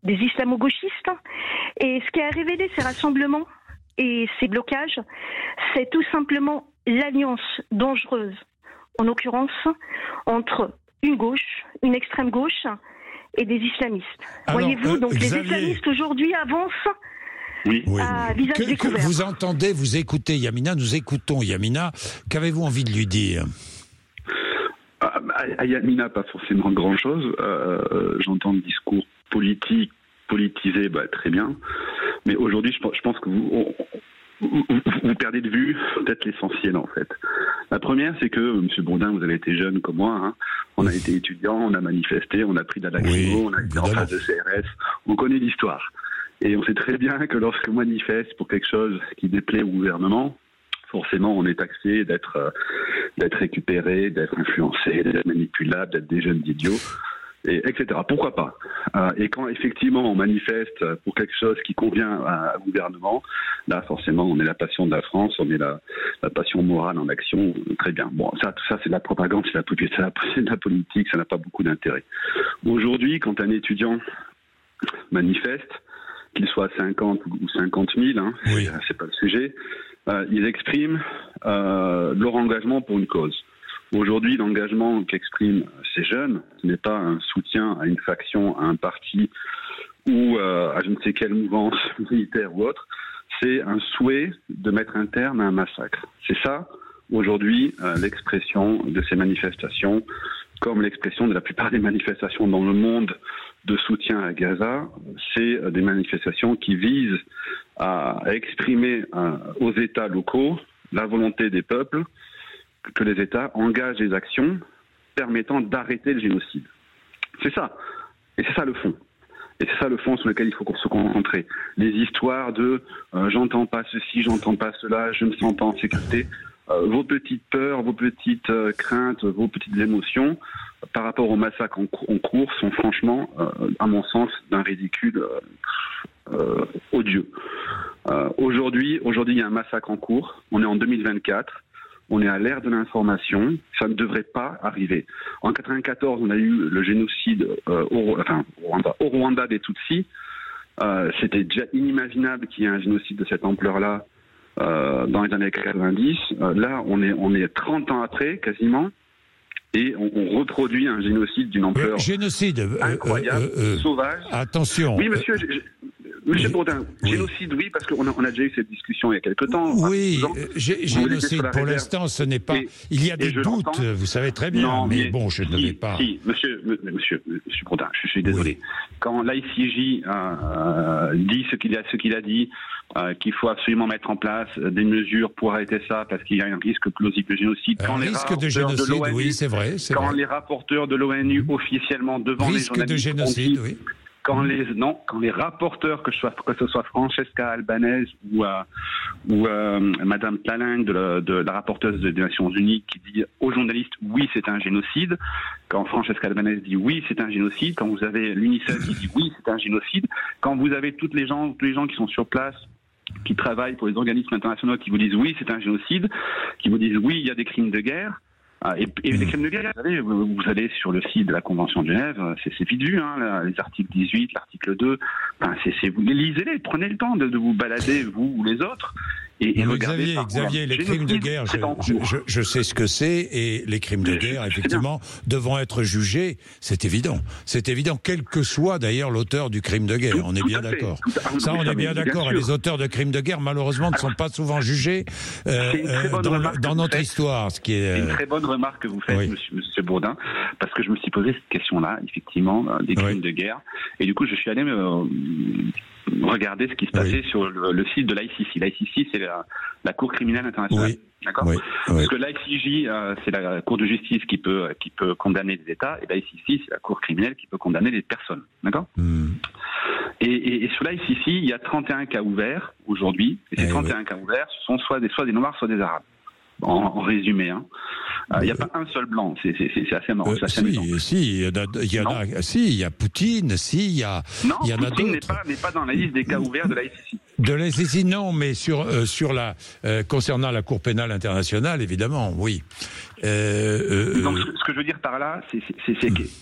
des islamo-gauchistes. Et ce qui a révélé ces rassemblements et ces blocages, c'est tout simplement l'alliance dangereuse, en l'occurrence, entre une gauche, une extrême gauche et des islamistes. Alors, voyez-vous, donc euh, les islamistes aujourd'hui avancent
oui.
à
oui,
visage
que,
découvert.
Que vous entendez, vous écoutez Yamina, nous écoutons Yamina. Qu'avez-vous envie de lui dire ?
À Yamina, pas forcément grand-chose. Euh, j'entends le discours politique, politisé, bah, très bien. Mais aujourd'hui, je, je pense que vous... On, Vous, vous perdez de vue peut-être l'essentiel en fait. La première, c'est que M. Bourdin, vous avez été jeune comme moi, hein. On a été étudiant, on a manifesté, on a pris de la lacrymo, oui, on a été en face de C R S, on connaît l'histoire. Et on sait très bien que lorsqu'on manifeste pour quelque chose qui déplaît au gouvernement, forcément on est taxé d'être, euh, d'être récupéré, d'être influencé, d'être manipulable, d'être des jeunes idiots. Et, et cetera. Pourquoi pas euh, Et quand effectivement on manifeste pour quelque chose qui convient à, à gouvernement, là forcément on est la passion de la France, on est la, la passion morale en action, très bien. Bon, ça, tout ça c'est de la propagande, c'est, la, c'est, la, c'est de la politique, ça n'a pas beaucoup d'intérêt. Aujourd'hui, quand un étudiant manifeste, qu'il soit cinquante ou cinquante mille, hein, oui. c'est, c'est pas le sujet, euh, ils expriment euh, leur engagement pour une cause. Aujourd'hui, l'engagement qu'expriment ces jeunes, ce n'est pas un soutien à une faction, à un parti ou euh, à je ne sais quelle mouvance militaire ou autre, c'est un souhait de mettre un terme à un massacre. C'est ça, aujourd'hui, euh, l'expression de ces manifestations, comme l'expression de la plupart des manifestations dans le monde de soutien à Gaza, c'est euh, des manifestations qui visent à, à exprimer euh, aux États locaux la volonté des peuples que les États engagent des actions permettant d'arrêter le génocide. C'est ça. Et c'est ça le fond. Et c'est ça le fond sur lequel il faut se concentrer. Les histoires de euh, « j'entends pas ceci, j'entends pas cela, je ne me sens pas en sécurité euh, », vos petites peurs, vos petites euh, craintes, vos petites émotions euh, par rapport au massacre en, en cours sont franchement, euh, à mon sens, d'un ridicule euh, euh, odieux. Euh, aujourd'hui, aujourd'hui, il y a un massacre en cours. On est en deux mille vingt-quatre. On est à l'ère de l'information, ça ne devrait pas arriver. En quatre-vingt-quatorze, on a eu le génocide euh, au, enfin, au, Rwanda, au Rwanda des Tutsis. Euh, c'était déjà inimaginable qu'il y ait un génocide de cette ampleur-là euh, dans les années quatre-vingt-dix. Euh, là, on est, on est trente ans après, quasiment, et on, on reproduit un génocide d'une ampleur
euh, génocide,
incroyable,
euh, euh, euh,
sauvage.
Attention.
Oui, monsieur, je, je, Monsieur Bourdin, oui. Génocide, oui, parce qu'on a, on a déjà eu cette discussion il y a quelque temps.
Oui, g- génocide, pour l'instant, ce n'est pas... Et, il y a des doutes, vous savez très bien, non, mais, mais bon, je si, ne vais pas...
Si, monsieur, monsieur, monsieur Bourdin, je suis désolé. Oui. Quand l'I C J euh, dit ce qu'il a, ce qu'il a dit, euh, qu'il faut absolument mettre en place des mesures pour arrêter ça, parce qu'il y a un risque plausible de génocide.
Un
quand
risque
les
de génocide,
de l'O N U,
oui, c'est vrai. C'est
quand
vrai.
les rapporteurs de l'O N U, officiellement, devant
risque
les journalistes...
Risque de génocide, oui.
Quand les non, quand les rapporteurs, que ce soit, que ce soit Francesca Albanese ou euh, ou euh, Madame Tlaling de la, de la rapporteuse des Nations Unies qui dit aux journalistes oui c'est un génocide, quand Francesca Albanese dit oui c'est un génocide, quand vous avez l'UNICEF qui dit oui c'est un génocide, quand vous avez toutes les gens, tous les gens qui sont sur place, qui travaillent pour les organismes internationaux qui vous disent oui c'est un génocide, qui vous disent oui il y a des crimes de guerre. Ah, et, et les crimes de guerre, vous, savez, vous, vous allez sur le site de la Convention de Genève, c'est, c'est vite vu, hein, là, les articles dix-huit, l'article deux, enfin, c'est, c'est, vous lisez-les, prenez le temps de, de vous balader, vous ou les autres, et, et
non,
regardez.
Xavier, Xavier les crimes de guerre, je, je, je, je sais ce que c'est, et les crimes de guerre, effectivement, devront être jugés, c'est évident. C'est évident, quel que soit d'ailleurs l'auteur du crime de guerre, tout, on est bien d'accord. Tout, ça, on est bien d'accord, et les auteurs de crimes de guerre, malheureusement, ne sont pas souvent jugés euh, euh, dans, le, dans notre histoire, ce qui est... Euh...
C'est une très bonne remarque que vous faites, oui. monsieur, monsieur Bourdin, parce que je me suis posé cette question-là, effectivement, euh, des crimes oui. de guerre, et du coup, je suis allé me... Regardez ce qui se passait oui. sur le, le site de l'I C C. L'I C C, c'est la, la Cour criminelle internationale. Oui. D'accord oui. Parce oui. que l'I C J, euh, c'est la Cour de justice qui peut, qui peut condamner les États, et l'I C C, c'est la Cour criminelle qui peut condamner les personnes. D'accord mm. et, et, et sur l'I C C, il y a trente et un cas ouverts aujourd'hui, et ces eh trente et un oui. cas ouverts, ce sont soit des, soit des Noirs, soit des Arabes. En, en résumé, hein. Il euh, n'y a pas un seul blanc, c'est, c'est, c'est assez marrant. Euh,
c'est assez si, si, il y en a, il y en a, si, il y a Poutine, si, il y a,
non,
il y en
Poutine
a d'autres.
n'est pas, n'est pas dans la liste des cas ouverts de l'I C C.
De l'I C C, non, mais sur, euh, sur la, euh, concernant la Cour pénale internationale, évidemment, oui.
Euh, euh, Donc, ce que je veux dire par là, c'est, c'est, c'est que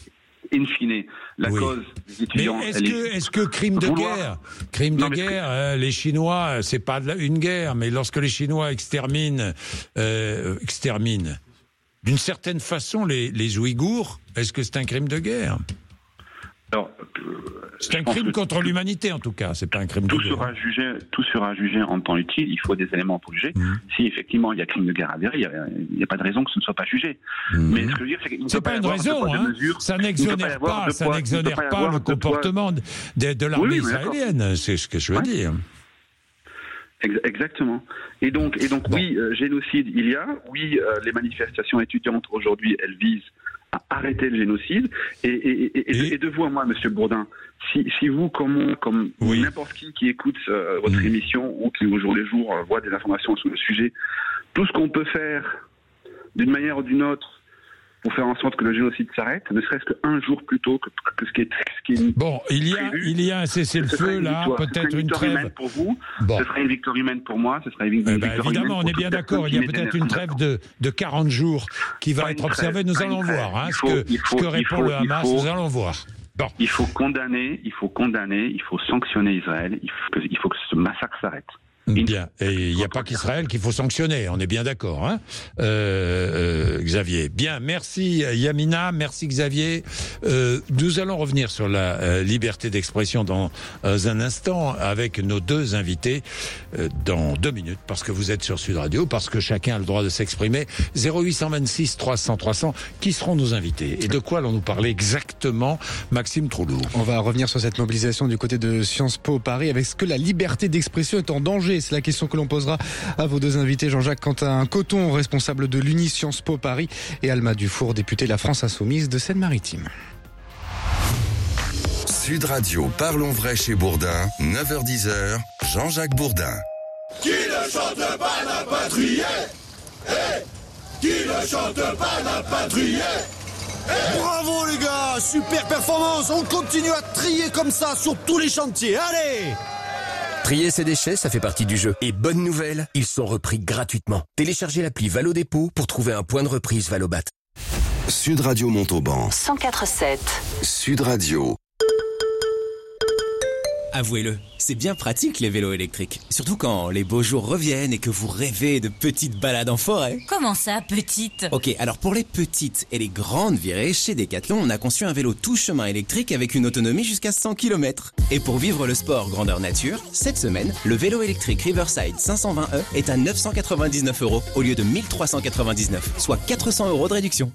in fine, la oui. cause des étudiants...
Mais est-ce, que, est... est-ce que crime de vouloir... guerre, crime non, de guerre, que... euh, les Chinois, c'est pas une guerre, mais lorsque les Chinois exterminent, euh, exterminent d'une certaine façon les, les Ouïghours, est-ce que c'est un crime de guerre ?
Alors, euh,
c'est un crime contre l'humanité, en tout cas. C'est pas un crime
tout
de guerre.
Sera jugé, tout sera jugé en temps utile. Il faut des éléments pour juger. Mmh. Si effectivement il y a crime de guerre avéré, il n'y a, a pas de raison que ce ne soit pas jugé. Mmh. Mais ce que je veux dire, c'est qu'il ne
c'est pas, pas une raison. Hein. Mesure, ça n'exonère pas, pas, ça poids, n'exonère pas, pas le comportement de, de, de l'armée oui, israélienne. C'est ce que je veux ouais. dire.
Exactement. Et donc, et donc bon. oui, euh, génocide, il y a. Oui, euh, les manifestations étudiantes aujourd'hui, elles visent à arrêter le génocide. Et, et, et, et, et de vous à moi, Monsieur Bourdin, si, si vous, comme, comme oui. n'importe qui qui écoute euh, votre mmh. émission ou qui au jour le jour euh, voit des informations sur le sujet, tout ce qu'on peut faire d'une manière ou d'une autre pour faire en sorte que le génocide s'arrête, ne serait-ce qu'un jour plus tôt que, que ce qui est, ce qui est
bon, il y a, prévu, il y a un cessez-le-feu là, peut-être une, une trêve.
Humaine pour vous, bon. Ce serait une victoire humaine pour moi, ce serait une victoire,
eh ben,
victoire
évidemment,
humaine
on est bien d'accord. Il y a peut-être une trêve de, de quarante jours qui va pas être observée. Nous allons voir hein, faut, ce, que, faut, ce que répond faut, le Hamas. Faut, nous allons voir. Bon.
Il faut condamner, il faut condamner, il faut sanctionner Israël. Il faut que, il faut que ce massacre s'arrête.
Bien, et il n'y a pas qu'Israël qu'il faut sanctionner, on est bien d'accord, hein euh, euh, Xavier. Bien, merci Yamina, merci Xavier. Euh, nous allons revenir sur la euh, liberté d'expression dans euh, un instant avec nos deux invités euh, dans deux minutes, parce que vous êtes sur Sud Radio, parce que chacun a le droit de s'exprimer. zéro huit cent vingt-six trois cents trois cents, qui seront nos invités et de quoi allons-nous parler exactement, Maxime Troulour?
On va revenir sur cette mobilisation du côté de Sciences Po Paris, avec ce que la liberté d'expression est en danger. C'est la question que l'on posera à vos deux invités, Jean-Jacques Quentin Coton, responsable de l'Uni Sciences Po Paris, et Alma Dufour, députée de la France Insoumise de Seine-Maritime.
Sud Radio, parlons vrai chez Bourdin, neuf heures dix, Jean-Jacques Bourdin.
Qui ne chante pas n'a pas trié. Hey, qui ne chante pas n'a pas trié. Hey.
Bravo les gars, super performance, on continue à trier comme ça sur tous les chantiers, allez.
Trier ses déchets, ça fait partie du jeu. Et bonne nouvelle, ils sont repris gratuitement. Téléchargez l'appli Valo Dépôt pour trouver un point de reprise Valobat.
Sud Radio Montauban.
cent quatre sept.
Sud Radio.
Avouez-le, c'est bien pratique les vélos électriques. Surtout quand les beaux jours reviennent et que vous rêvez de petites balades en forêt.
Comment ça, petites ?
Ok, alors pour les petites et les grandes virées, chez Decathlon, on a conçu un vélo tout chemin électrique avec une autonomie jusqu'à cent kilomètres. Et pour vivre le sport grandeur nature, cette semaine, le vélo électrique Riverside cinq cent vingt E est à neuf cent quatre-vingt-dix-neuf euros au lieu de mille trois cent quatre-vingt-dix-neuf, soit quatre cents euros de réduction.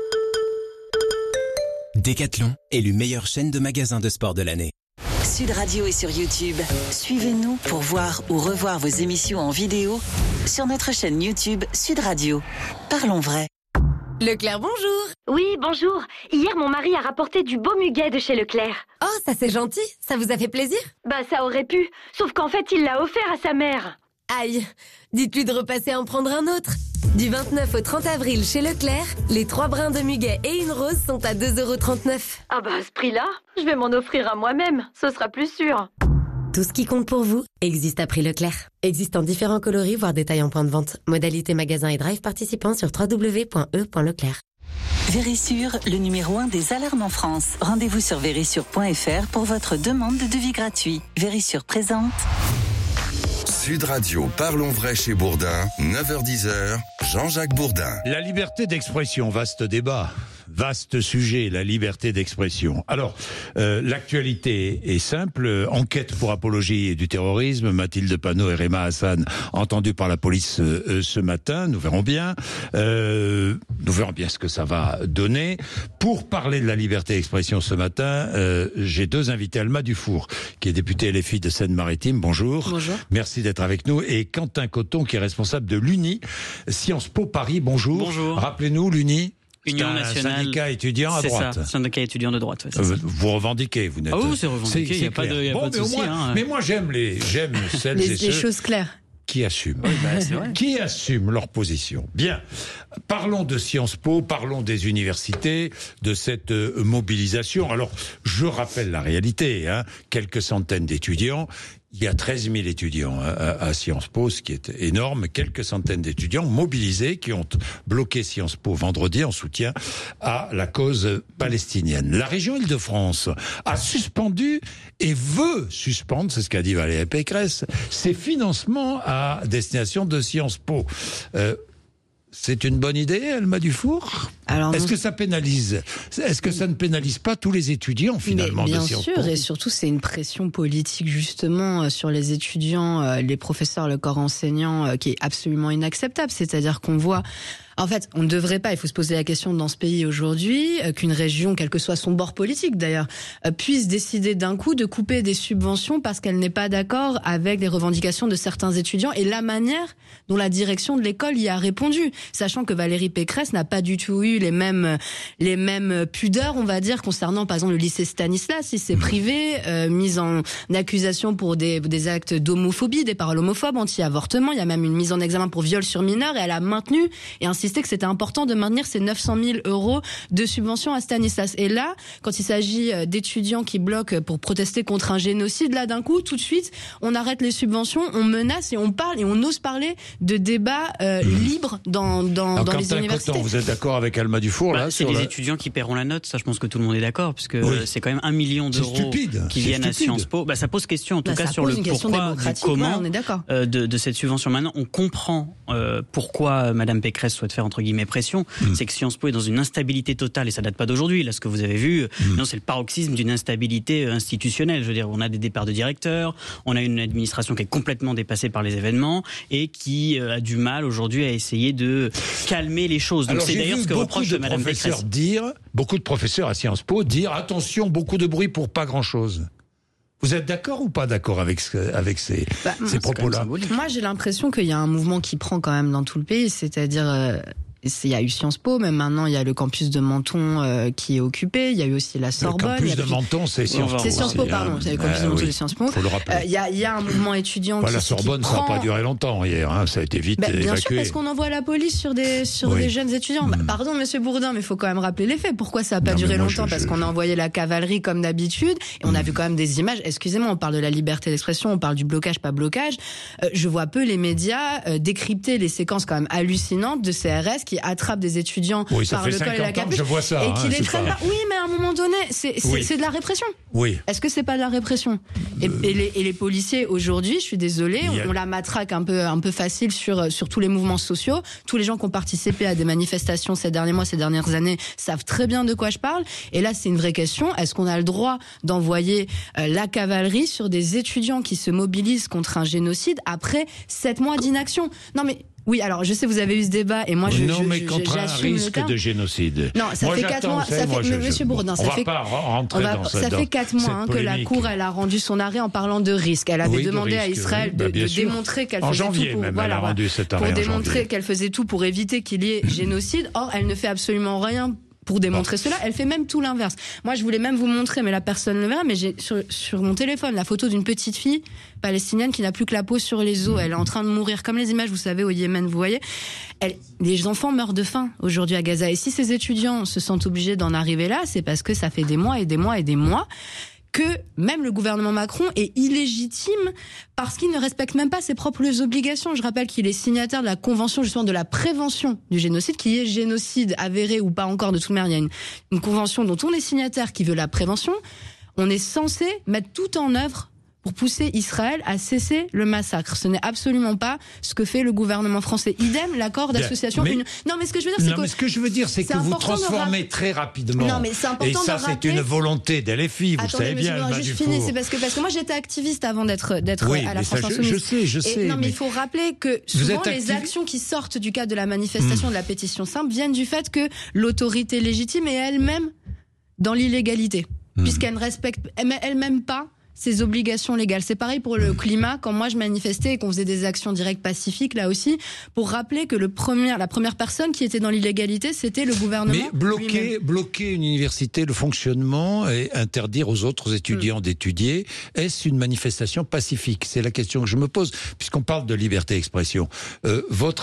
Decathlon, élu meilleure chaîne de magasins de sport de l'année.
Sud Radio est sur YouTube. Suivez-nous pour voir ou revoir vos émissions en vidéo sur notre chaîne YouTube Sud Radio. Parlons vrai.
Leclerc, bonjour.
Oui, bonjour. Hier, mon mari a rapporté du beau muguet de chez Leclerc.
Oh, ça c'est gentil. Ça vous a fait plaisir ?
Bah, ça aurait pu. Sauf qu'en fait, il l'a offert à sa mère.
Aïe. Dites-lui de repasser en prendre un autre. Du vingt-neuf au trente avril chez Leclerc, les trois brins de muguet et une rose sont à deux euros trente-neuf.
Ah bah à ce prix-là, je vais m'en offrir à moi-même, ce sera plus sûr.
Tout ce qui compte pour vous existe à prix Leclerc. Existe en différents coloris, voire détails en point de vente. Modalité magasin et drive participants sur w w w point e point leclerc.
Vérissure, le numéro un des alarmes en France. Rendez-vous sur vérissure point f r pour votre demande de devis gratuit. Vérissure présente.
Sud Radio, parlons vrai chez Bourdin, neuf heures dix, Jean-Jacques Bourdin.
La liberté d'expression, vaste débat. Vaste sujet, la liberté d'expression. Alors, euh, l'actualité est simple. Enquête pour apologie du terrorisme. Mathilde Panot et Rema Hassan entendues par la police euh, ce matin. Nous verrons bien. Euh, nous verrons bien ce que ça va donner. Pour parler de la liberté d'expression ce matin, euh, j'ai deux invités. Alma Dufour, qui est députée L F I de Seine-Maritime. Bonjour.
Bonjour.
Merci d'être avec nous. Et Quentin Coton, qui est responsable de l'Uni Sciences Po Paris. Bonjour.
Bonjour.
Rappelez-nous, l'Uni
Union nationale.
Syndicat étudiant à droite.
C'est ça, syndicat étudiant de droite. Ouais,
euh, vous revendiquez, vous n'êtes.
Ah oui, c'est revendiqué. Il n'y a pas de, y a
bon,
pas de
mais
souci.
Moins,
hein.
Mais moi, j'aime les, j'aime celles
les,
et ceux
les choses claires
qui assument,
oui, bah, c'est vrai.
qui assument leur position. Bien. Parlons de Sciences Po, parlons des universités, de cette euh, mobilisation. Alors, je rappelle la réalité. Hein, quelques centaines d'étudiants. Il y a treize mille étudiants à, à Sciences Po, ce qui est énorme. Quelques centaines d'étudiants mobilisés qui ont bloqué Sciences Po vendredi en soutien à la cause palestinienne. La région Île-de-France a suspendu et veut suspendre, c'est ce qu'a dit Valérie Pécresse, ses financements à destination de Sciences Po. Euh, C'est une bonne idée, Alma Dufour ? Alors, Est-ce non... que ça pénalise ? Est-ce que ça ne pénalise pas tous les étudiants, finalement,
Mais bien
de Sciences
sûr,
Po ?
Et surtout, c'est une pression politique, justement, sur les étudiants, les professeurs, le corps enseignant, qui est absolument inacceptable. C'est-à-dire qu'on voit... En fait, on ne devrait pas, il faut se poser la question dans ce pays aujourd'hui, euh, qu'une région, quel que soit son bord politique d'ailleurs, euh, puisse décider d'un coup de couper des subventions parce qu'elle n'est pas d'accord avec les revendications de certains étudiants et la manière dont la direction de l'école y a répondu. Sachant que Valérie Pécresse n'a pas du tout eu les mêmes, les mêmes pudeurs, on va dire, concernant par exemple le lycée Stanislas, lycée privé, euh, mise en accusation pour des, des actes d'homophobie, des paroles homophobes, anti-avortement. Il y a même une mise en examen pour viol sur mineur et elle a maintenu et ainsi que c'était important de maintenir ces neuf cent mille euros de subvention à Stanislas. Et là, quand il s'agit d'étudiants qui bloquent pour protester contre un génocide, là d'un coup, tout de suite, on arrête les subventions, on menace et on parle et on ose parler de débats euh, mmh. libres dans, dans,
Alors,
dans les universités.
Coton, vous êtes d'accord avec Alma Dufour
bah,
là
C'est les
la...
étudiants qui paieront la note, ça je pense que tout le monde est d'accord, puisque
oui.
c'est quand même un million d'euros
stupide.
qui
c'est
viennent
stupide.
à Sciences Po. Bah, ça pose question en tout
bah,
cas sur le pourquoi, du comment
ouais, on est d'accord.
Euh, de, de cette subvention. Maintenant, on comprend euh, pourquoi Madame Pécresse souhaite faire entre guillemets pression. Mmh. C'est que Sciences Po est dans une instabilité totale et ça date pas d'aujourd'hui. Là, ce que vous avez vu, mmh. non, c'est le paroxysme d'une instabilité institutionnelle. Je veux dire, on a des départs de directeurs, on a une administration qui est complètement dépassée par les événements et qui euh, a du mal aujourd'hui à essayer de calmer les choses. Donc
Alors,
c'est d'ailleurs ce que reproche
de
Madame Pécresse.
Dire, beaucoup de professeurs à Sciences Po dire attention, beaucoup de bruit pour pas grand-chose. Vous êtes d'accord ou pas d'accord avec, ce, avec ces, bah, ces propos-là ?
Moi, j'ai l'impression qu'il y a un mouvement qui prend quand même dans tout le pays, c'est-à-dire... Euh Il y a eu Sciences Po, mais maintenant il y a le campus de Menton euh, qui est occupé. Il y a eu aussi la Sorbonne.
Le campus
il y a
de
plus...
Menton, c'est Sciences Po.
C'est Sciences Po, pardon. C'est le campus euh, de Menton
oui.
de Sciences Po.
Faut le rappeler.
Euh, il y a, il y a un mouvement étudiant
bah,
qui
la Sorbonne,
qui
ça n'a
prend...
pas duré longtemps hier. Hein, ça a été vite
bah,
évacué.
Bien sûr, parce qu'on envoie la police sur des sur oui. des jeunes étudiants. Bah, pardon, Monsieur Bourdin, mais il faut quand même rappeler les faits. Pourquoi ça n'a pas non, duré moi, longtemps je, Parce je, qu'on a envoyé la cavalerie comme d'habitude et on mmh. a vu quand même des images. Excusez-moi, on parle de la liberté d'expression, on parle du blocage, pas blocage. Euh, je vois peu les médias euh, décrypter les séquences quand même hallucinantes de C R S qui attrapent des étudiants
oui,
par le col et la capuche
je vois ça,
et qui
hein,
les traînent pas. Oui, mais à un moment donné, c'est c'est,
oui.
c'est de la répression.
Oui.
Est-ce que c'est pas de la répression et, et, les, et les policiers aujourd'hui, je suis désolée, on, a... on la matraque un peu un peu facile sur sur tous les mouvements sociaux. Tous les gens qui ont participé à des manifestations ces derniers mois, ces dernières années, savent très bien de quoi je parle. Et là, c'est une vraie question. Est-ce qu'on a le droit d'envoyer euh, la cavalerie sur des étudiants qui se mobilisent contre un génocide après sept mois d'inaction ? Non mais oui, alors je sais vous avez eu ce débat et moi je
non
je,
mais
je,
contre un risque de génocide.
Non, ça
moi,
fait quatre mois. Ça fait,
moi, je,
Monsieur Bourdin,
on
ça
va
fait.
Pas rentrer
on va,
dans
ça
cette,
fait quatre mois hein, que la Cour elle a rendu son arrêt en parlant de risque. Elle avait
oui,
demandé
de risque,
à Israël
oui.
de,
bah,
de
sûr.
démontrer qu'elle
en
faisait
janvier
tout pour,
même,
voilà,
elle a rendu cet arrêt
pour
en
démontrer
janvier.
qu'elle faisait tout pour éviter qu'il y ait génocide. Or, elle ne fait absolument rien pour démontrer bon. cela. Elle fait même tout l'inverse. Moi, je voulais même vous montrer, mais la personne ne le verra, mais j'ai sur, sur mon téléphone la photo d'une petite fille palestinienne qui n'a plus que la peau sur les os. Elle est en train de mourir, comme les images, vous savez, au Yémen, vous voyez. Elle, les enfants meurent de faim aujourd'hui à Gaza. Et si ces étudiants se sentent obligés d'en arriver là, c'est parce que ça fait des mois et des mois et des mois que même le gouvernement Macron est illégitime parce qu'il ne respecte même pas ses propres obligations. Je rappelle qu'il est signataire de la convention justement de la prévention du génocide, qui est génocide avéré ou pas encore. De toute manière, il y a une, une convention dont on est signataire qui veut la prévention. On est censé mettre tout en œuvre pour pousser Israël à cesser le massacre. Ce n'est absolument pas ce que fait le gouvernement français. Idem, l'accord d'association.
Mais,
une... Non, mais ce que je veux dire, c'est
non,
que...
mais ce que je veux dire, c'est, c'est que vous transformez rap... très rapidement.
Non, mais c'est important
et ça,
de
c'est
rappeler...
une volonté d'L F I, vous
Attendez,
savez bien.
Attendez, juste finir, c'est parce que, parce que moi, j'étais activiste avant d'être, d'être
oui,
à la France
ça,
Insoumise.
Je, je sais, je
et,
sais.
Non, mais, mais il faut rappeler que souvent, les
activ...
actions qui sortent du cadre de la manifestation, mmh. de la pétition simple, viennent du fait que l'autorité légitime est elle-même dans l'illégalité, mmh. puisqu'elle ne respecte elle-même pas ses obligations légales. C'est pareil pour le climat. Quand moi je manifestais et qu'on faisait des actions directes pacifiques, là aussi, pour rappeler que le premier, la première personne qui était dans l'illégalité, c'était le gouvernement.
Mais bloquer, bloquer une université, le fonctionnement, et interdire aux autres étudiants mmh. d'étudier, est-ce une manifestation pacifique ? C'est la question que je me pose, puisqu'on parle de liberté d'expression. Euh, votre avis ?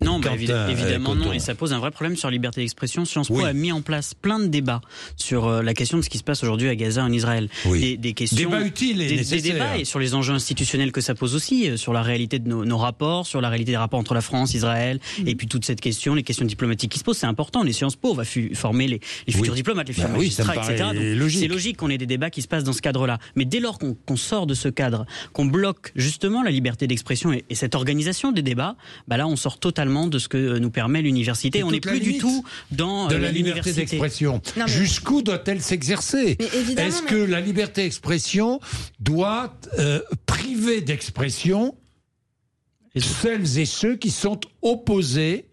Non, bah, évi-
Quentin,
évidemment
euh,
non, et ça pose un vrai problème sur la liberté d'expression. Sciences Po
Oui.
a mis en place plein de débats sur euh, la question de ce qui se passe aujourd'hui à Gaza, en Israël.
Oui.
Des, des questions,
Débats utiles et
des, des
nécessaires.
débats et sur les enjeux institutionnels que ça pose aussi, euh, sur la réalité de nos, nos rapports, sur la réalité des rapports entre la France, Israël,
Mmh.
et puis toute cette question, les questions diplomatiques qui se posent, c'est important. Les Sciences Po, on va fu- former les, les futurs
Oui.
diplomates, les
Bah
futurs
oui, ça me
magistrats, et cetera.
paraît
Donc,
logique.
c'est logique qu'on ait des débats qui se passent dans ce cadre-là. Mais dès lors qu'on, qu'on sort de ce cadre, qu'on bloque justement la liberté d'expression et, et cette organisation des débats, bah là, on sort totalement de ce que nous permet l'université.
C'est
On n'est
toute la
plus du
limite
tout dans
de
euh,
la liberté
l'université.
d'expression.
Non, mais-
Jusqu'où doit-elle s'exercer?
Mais évidemment,
Est-ce
mais-
que la liberté d'expression doit euh, priver d'expression celles et ceux qui sont opposés,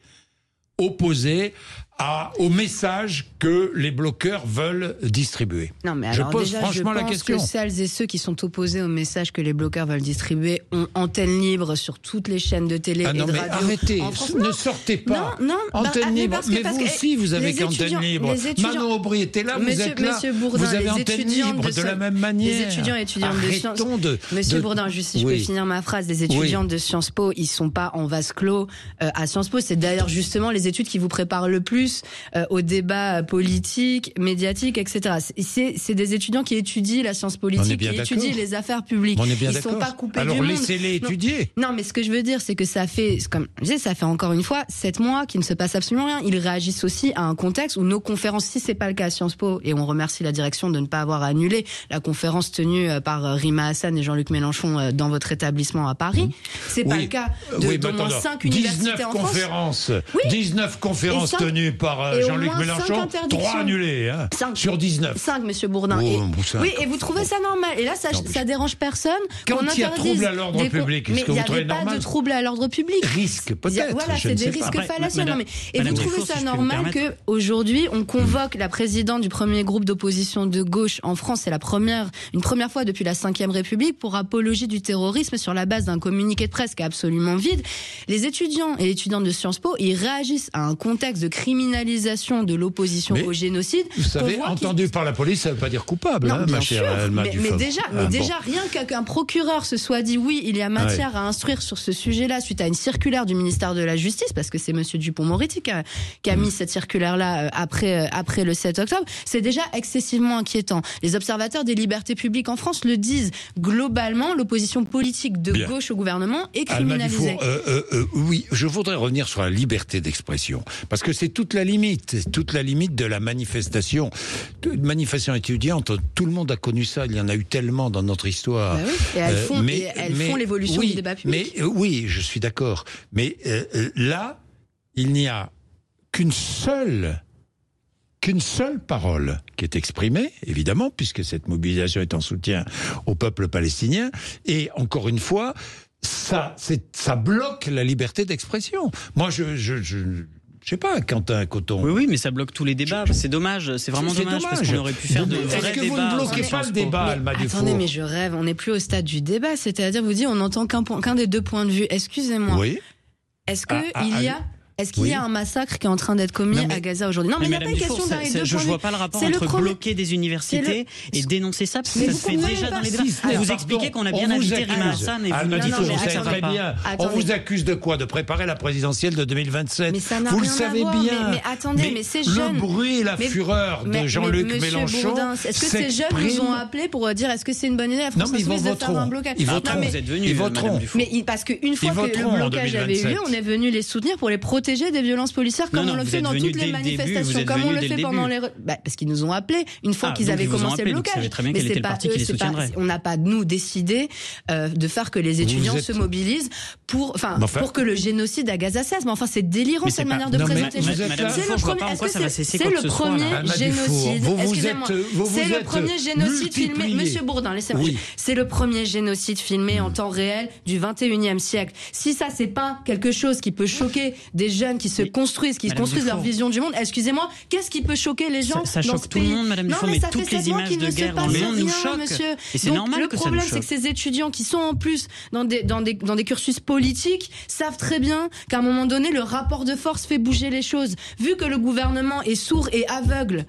opposés à, au message que les bloqueurs veulent distribuer?
Non, mais
je
alors
pose
déjà,
franchement
je
la
pense
question.
que celles et ceux qui sont opposés au message que les bloqueurs veulent distribuer ont antenne libre sur toutes les chaînes de télé
Ah non,
et de
mais
radio.
arrêtez,
en France.
ne
Non.
sortez pas.
Non, non,
Antenne
bah,
libre.
parce que-
Mais
parce
vous
que
aussi, vous avez
les
qu'antenne
étudiants-
libre.
les étudiants-
Manon Aubry était là, vous
Monsieur-
êtes là.
Monsieur Bourdin,
vous avez
les
antenne
étudiants
libre de,
de
la
ce-
même manière.
Les étudiants et étudiantes de Sciences
Arrêtons de,
Monsieur
de-
Bourdin, juste si je
Oui.
peux finir ma phrase, les étudiants
Oui.
de Sciences Po, ils sont pas en vase clos euh, à Sciences Po. C'est d'ailleurs justement les études qui vous préparent le plus euh, au débat politique, médiatique, et cetera. C'est- C'est, c'est des étudiants qui étudient la science
On est
politique,
bien
qui
d'accord.
étudient les affaires publiques.
On est bien
Ils
d'accord.
sont pas coupés
Alors
du monde.
laissez-les
Non.
étudier.
Non, mais ce que je veux dire, c'est que ça fait, comme je disais, ça fait encore une fois sept mois qu'il ne se passe absolument rien. Ils réagissent aussi à un contexte où nos conférences, si c'est pas le cas à Sciences Po, et on remercie la direction de ne pas avoir annulé la conférence tenue euh, par euh, Rima Hassan et Jean-Luc Mélenchon euh, dans votre établissement à Paris, c'est pas
Oui.
le cas
Euh,
de,
oui,
d'au
mais
moins
attends,
cinq universités
dix-neuf
en France.
conférences,
Oui.
dix-neuf conférences
Et cinq-
tenues par euh,
et au
Jean-Luc
moins cinq
Mélenchon,
interdictions.
trois annulées, hein,
Cinq.
sur dix-neuf.
cinq, monsieur Bourdin.
Oh,
et,
bon, cinq.
oui, et vous trouvez ça normal. Et là, ça,
Non, mais
ça dérange personne.
Quand
qu'on
il y a
interdise
trouble à l'ordre
des con-
public, est-ce
mais
que
il n'y
vous trouvez
avait pas
normal?
de trouble à l'ordre public.
Risque,
Il y a-
peut-être.
Voilà,
je
c'est
ne
des
sais
risques
pas.
fallacieux.
Madame-
Non, mais, et
Madame
vous trouvez
Dufour,
ça
si je peux me
normal
permettre.
qu'aujourd'hui, on convoque la présidente du premier groupe d'opposition de gauche en France, c'est la première, une première fois depuis la cinquième République, pour apologie du terrorisme sur la base d'un communiqué de presse qui est absolument vide. Les étudiants et étudiantes de Sciences Po, ils réagissent à un contexte de criminalisation de l'opposition
Mais
au génocide.
Vous
qu'on
savez,
voit qui-
entendu par la police, ça ne veut pas dire coupable,
Non,
hein,
bien
ma chère
sûr,
Alma
mais, mais
Dufort.
déjà,
Ah,
mais
bon.
déjà rien qu'un qu'un procureur se soit dit oui, il y a matière
Ouais.
à instruire sur ce sujet-là suite à une circulaire du ministère de la Justice, parce que c'est Monsieur Dupond-Moretti qui a, qui a mis cette circulaire-là euh, après euh, après le sept octobre. C'est déjà excessivement inquiétant. Les observateurs des libertés publiques en France le disent. Globalement, l'opposition politique de
Bien.
gauche au gouvernement est
Alma
criminalisée.
Dufour, euh, euh, euh, oui, je voudrais revenir sur la liberté d'expression, parce que c'est toute la limite, c'est toute la limite de la manifestation. Une manifestation étudiante, tout le monde a connu ça, il y en a eu tellement dans notre histoire.
Bah oui, et elles
Euh,
font-
mais-
et elles
mais-
font l'évolution
oui,
du débat public.
Mais euh, oui, je suis d'accord. Mais euh, euh, là, il n'y a qu'une seule qu'une seule parole qui est exprimée, évidemment, puisque cette mobilisation est en soutien au peuple palestinien. Et encore une fois, ça, c'est, ça bloque la liberté d'expression. Moi, je, je, je, je sais pas, Quentin Coton.
Oui, oui, mais ça bloque tous les débats. C'est dommage, c'est vraiment
C'est
dommage, parce
dommage.
qu'on aurait pu faire de
Est-ce
vrais
que vous
débats.
ne bloquez
sur
pas
Sciences
le
Po.
débat,
Mais
Alma Dufour?
attendez, mais je rêve. On n'est plus au stade du débat. C'est-à-dire, vous dites, on n'entend qu'un, point- qu'un des deux points de vue. Excusez-moi.
Oui.
Est-ce que
Ah, ah,
il y
ah,
a Est-ce qu'il
oui.
y a un massacre qui est en train d'être commis
Non, mais-
à Gaza aujourd'hui? Non, mais il n'y a pas
Madame
une question
Dufour,
d'un et
ça-
deux
je
points de
vois
vue.
pas le rapport
C'est le
entre
premier-
bloquer des universités
c'est
et dénoncer ça, parce
Mais
que
vous
ça se fait
comprenez
déjà
pas.
dans les
Si,
débats.
si,
Vous
pardon,
expliquez qu'on a
on
bien
vous
invité
accuse.
Rima Hassan et vous
Alma
nous dites
Dufour,
non,
vous
mais
savez
attendez.
très bien. On
Attendez.
vous accuse de quoi? De préparer la présidentielle de deux mille vingt-sept.
Mais ça n'a
vous
rien
le savez
à voir.
bien.
Mais, mais attendez, mais, ces jeunes.
Le bruit et la
mais-
fureur
mais-
de
mais
Jean-Luc
Monsieur
Mélenchon.
Bourdin, est-ce que ces jeunes nous ont
s'expriment-
appelés pour dire est-ce que c'est une bonne idée la France
Non, mais ils
Insoumise de faire
voteront.
un blocage?
Ils
Non,
voteront.
mais-
Vous êtes venus,
Ils
Madame
voteront.
Dufour.
Mais il- parce qu'une fois que
voteront
le
en
blocage avait eu
deux mille
lieu,
vingt-sept.
on est venu les soutenir pour les protéger des violences policières, comme
Non, non,
on le
vous
fait
êtes
dans
venus
toutes
dès
les
le début,
manifestations,
vous êtes
comme on
venus
le
dès
fait
le
pendant
début.
les. Bah, parce qu'ils nous ont appelés une fois
Ah,
qu'ils
donc
avaient
ils vous ont
commencé
appelé,
le
donc vous
blocage.
savez très bien
Mais
quel
c'est
était le
pas
parti
eux,
qui les
c'est pas-
soutiendrait.
On n'a pas nous décidé euh, de faire que les étudiants
êtes-
se mobilisent pour, enfin,
Mais enfin-
pour que le génocide à Gaza cesse. Mais enfin, c'est délirant
Mais
cette
c'est
manière
pas-
de
Non, mais
présenter.
vous
les choses.
êtes là-
C'est
Madame
le
Dufour, je vois
premier.
pas en
Est-ce
quoi
que
ça va
c'est
cesser
c'est
quoi
le
que ce soit, là.
premier
Alma Dufour,
génocide?
vous vous
Excusez-moi.
êtes- vous vous
C'est le
êtes
premier génocide filmé.
multiplié.
Monsieur Bourdin, laissez-moi.
Oui.
C'est le premier génocide filmé en temps réel du vingt et unième siècle. Si ça, c'est pas quelque chose qui peut choquer des jeunes qui se
Mais-
construisent, qui se
Madame
construisent leur
Dufour.
vision du monde, excusez-moi, qu'est-ce qui peut choquer les gens
Ça- ça
dans
choque
ce
tout le
pays?
monde, Madame
Non,
Dufour,
mais
mais
ça
toutes
fait
les
sept mois
images
qu'il
de
ne se
guerre dans
passe
le monde nous
rien,
choquent.
monsieur.
Et c'est
Donc,
normal
le
que ça nous
problème, c'est
choque.
que ces étudiants qui sont en plus dans des, dans des, dans des cursus politiques savent très bien qu'à un moment donné, le rapport de force fait bouger les choses. Vu que le gouvernement est sourd et aveugle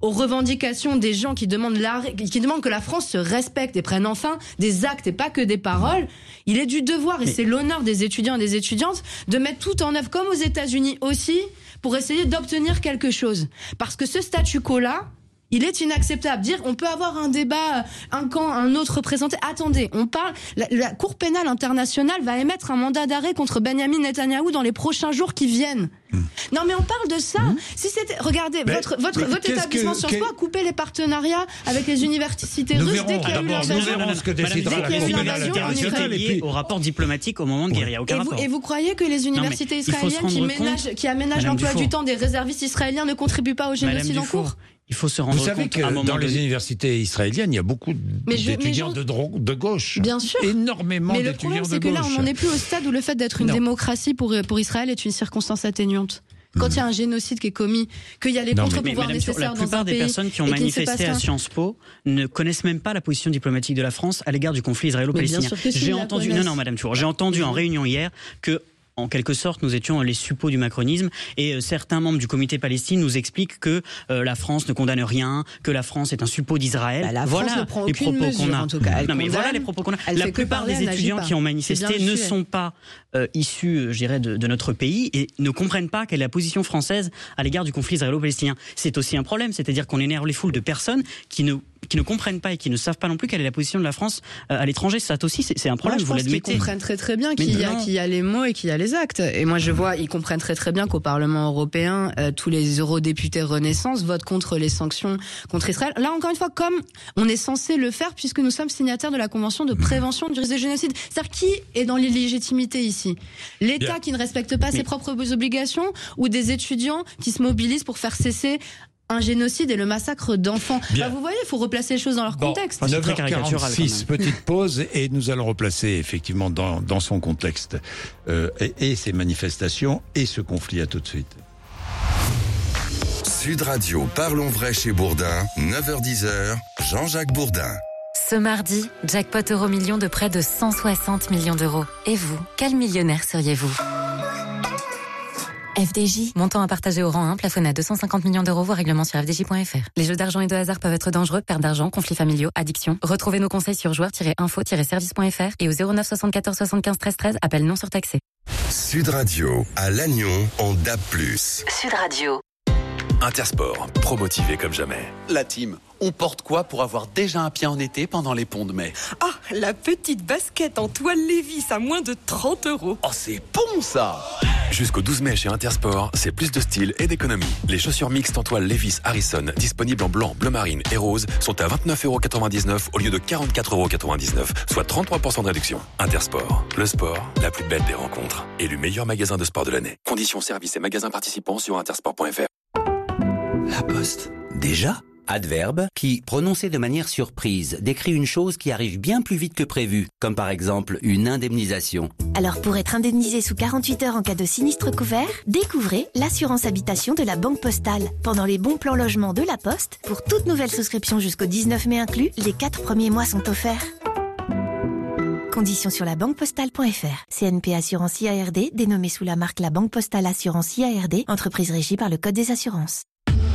aux revendications des gens qui demandent, qui demandent que la France se respecte et prenne enfin des actes et pas que des paroles, il est du devoir, et Mais... c'est l'honneur des étudiants et des étudiantes, de mettre tout en œuvre, comme aux États-Unis aussi, pour essayer d'obtenir quelque chose. Parce que ce statu quo-là, il est inacceptable. Dire, on peut avoir un débat, un camp, un autre représenté. Attendez, on parle, la, la Cour pénale internationale va émettre un mandat d'arrêt contre Benyamin Netanyahou dans les prochains jours qui viennent. Mmh. Non, mais on parle de ça. Mmh. Si c'était, regardez, mais, votre, votre, votre établissement Sciences Po a coupé les partenariats avec les universités
nous
russes
verrons,
dès qu'il y a eu
l'invasion. C'est lié au rapport diplomatique au moment de guerre. Il n'y a aucun
et
rapport.
Vous, et vous croyez que les universités non, israéliennes qui, ménagent, qui aménagent l'emploi du temps des réservistes israéliens ne contribuent pas au génocide en cours?
Il faut se rendre
Vous savez
compte
que dans les universités israéliennes, il y a beaucoup d'étudiants je, de, dro- de gauche.
Bien sûr.
Énormément
mais
d'étudiants de gauche.
Mais le problème, c'est que là, on n'en est plus au stade où le fait d'être une non. démocratie pour, pour Israël est une circonstance atténuante. Quand il mmh. y a un génocide qui est commis, qu'il y a les contre-pouvoirs nécessaires dans un pays...
La plupart des personnes qui ont manifesté à Sciences Po ne connaissent même pas la position diplomatique de la France à l'égard du conflit israélo-palestinien. J'ai entendu... Non, non, Madame Tour, j'ai entendu en réunion hier que... En quelque sorte, nous étions les suppôts du macronisme et euh, certains membres du comité Palestine nous expliquent que euh, la France ne condamne rien, que la France est un suppôt d'Israël.
Bah, la
voilà
France ne prend
les
aucune
propos
mesure,
qu'on a.
En tout cas. Elle
non mais
condamne,
voilà les propos qu'on a.
La
plupart
parler,
des étudiants qui ont manifesté ne sont pas euh, issus, je dirais, de, de notre pays et ne comprennent pas quelle est la position française à l'égard du conflit israélo-palestinien. C'est aussi un problème, c'est-à-dire qu'on énerve les foules de personnes qui ne qui ne comprennent pas et qui ne savent pas non plus quelle est la position de la France euh, à l'étranger. Ça aussi, c'est, c'est un problème,
moi,
vous l'admettez.
Je pense qu'ils comprennent très très bien qu'il y, a, qu'il y a les mots et qu'il y a les actes. Et moi, je vois, ils comprennent très très bien qu'au Parlement européen, euh, tous les eurodéputés Renaissance votent contre les sanctions contre Israël. Là, encore une fois, comme on est censé le faire puisque nous sommes signataires de la Convention de prévention du risque de génocide. C'est-à-dire, qui est dans l'illégitimité ici ? L'État bien. Qui ne respecte pas Mais... ses propres obligations ou des étudiants qui se mobilisent pour faire cesser un génocide et le massacre d'enfants. Bah vous voyez, il faut replacer les choses dans leur bon, contexte.
neuf heures quarante-six, petite pause, et nous allons replacer effectivement dans, dans son contexte euh, et, et ces manifestations et ce conflit. À tout de suite.
Sud Radio, parlons vrai chez Bourdin, neuf heures dix, Jean-Jacques Bourdin.
Ce mardi, jackpot euro-million de près de cent soixante millions d'euros. Et vous, quel millionnaire seriez-vous ? F D J, montant à partager au rang un, plafonné à deux cent cinquante millions d'euros, voire règlement sur f d j point f r. Les jeux d'argent et de hasard peuvent être dangereux, perte d'argent, conflits familiaux, addiction. Retrouvez nos conseils sur joueurs tiret info tiret service point f r et au zéro neuf soixante-quatorze soixante-quinze treize treize, appel non surtaxé.
Sud Radio, à Lannion, en D A B plus.
Sud Radio.
Intersport, pro-motivé comme jamais.
La team, on porte quoi pour avoir déjà un pied en été pendant les ponts de mai ?
Ah, la petite basket en toile Levi's à moins de trente euros.
Oh, c'est bon ça !
Jusqu'au douze mai chez Intersport, c'est plus de style et d'économie. Les chaussures mixtes en toile Levi's Harrison, disponibles en blanc, bleu marine et rose, sont à vingt-neuf euros quatre-vingt-dix-neuf au lieu de quarante-quatre euros quatre-vingt-dix-neuf, soit trente-trois pour cent de réduction. Intersport, le sport, la plus belle des rencontres. Élu meilleur magasin de sport de l'année. Conditions, services et magasins participants sur intersport point f r.
La Poste. Déjà ? Adverbe qui, prononcé de manière surprise, décrit une chose qui arrive bien plus vite que prévu, comme par exemple une indemnisation.
Alors pour être indemnisé sous quarante-huit heures en cas de sinistre couvert, découvrez l'assurance habitation de la Banque Postale. Pendant les bons plans logement de la Poste, pour toute nouvelle souscription jusqu'au dix-neuf mai inclus, les quatre premiers mois sont offerts. Conditions sur la banque postale point f r. C N P Assurance I A R D, dénommée sous la marque La Banque Postale Assurance I A R D, entreprise régie par le Code des assurances.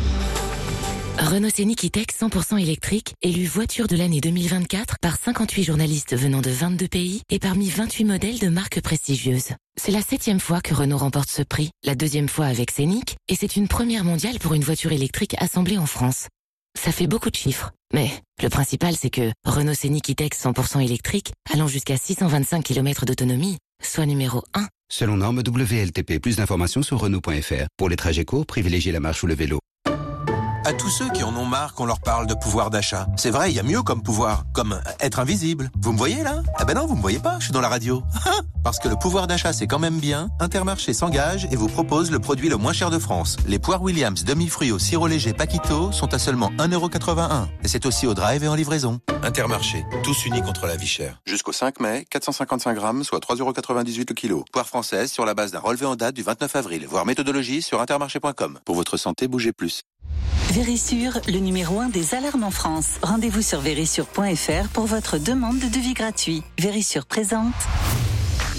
Renault Scénic E-Tech cent pour cent électrique, élu voiture de l'année deux mille vingt-quatre par cinquante-huit journalistes venant de vingt-deux pays et parmi vingt-huit modèles de marques prestigieuses. C'est la septième fois que Renault remporte ce prix, la deuxième fois avec Scénic, et c'est une première mondiale pour une voiture électrique assemblée en France. Ça fait beaucoup de chiffres, mais le principal c'est que Renault Scénic E-Tech cent pour cent électrique, allant jusqu'à six cent vingt-cinq kilomètres d'autonomie, soit numéro un.
Selon norme W L T P, plus d'informations sur Renault point f r. Pour les trajets courts, privilégiez la marche ou le vélo.
À tous ceux qui en ont marre qu'on leur parle de pouvoir d'achat. C'est vrai, il y a mieux comme pouvoir, comme être invisible. Vous me voyez là ? Ah ben non, vous me voyez pas, je suis dans la radio. Parce que le pouvoir d'achat c'est quand même bien, Intermarché s'engage et vous propose le produit le moins cher de France. Les poires Williams demi-fruits au sirop léger Paquito sont à seulement un euro quatre-vingt-un. Et c'est aussi au drive et en livraison. Intermarché, tous unis contre la vie chère. Jusqu'au cinq mai, quatre cent cinquante-cinq grammes, soit trois euros quatre-vingt-dix-huit le kilo. Poire française sur la base d'un relevé en date du vingt-neuf avril. Voir méthodologie sur intermarché point com. Pour votre santé, bougez plus.
Vérissure, le numéro un des alarmes en France. Rendez-vous sur vérissure point f r pour votre demande de devis gratuit. Vérissure présente.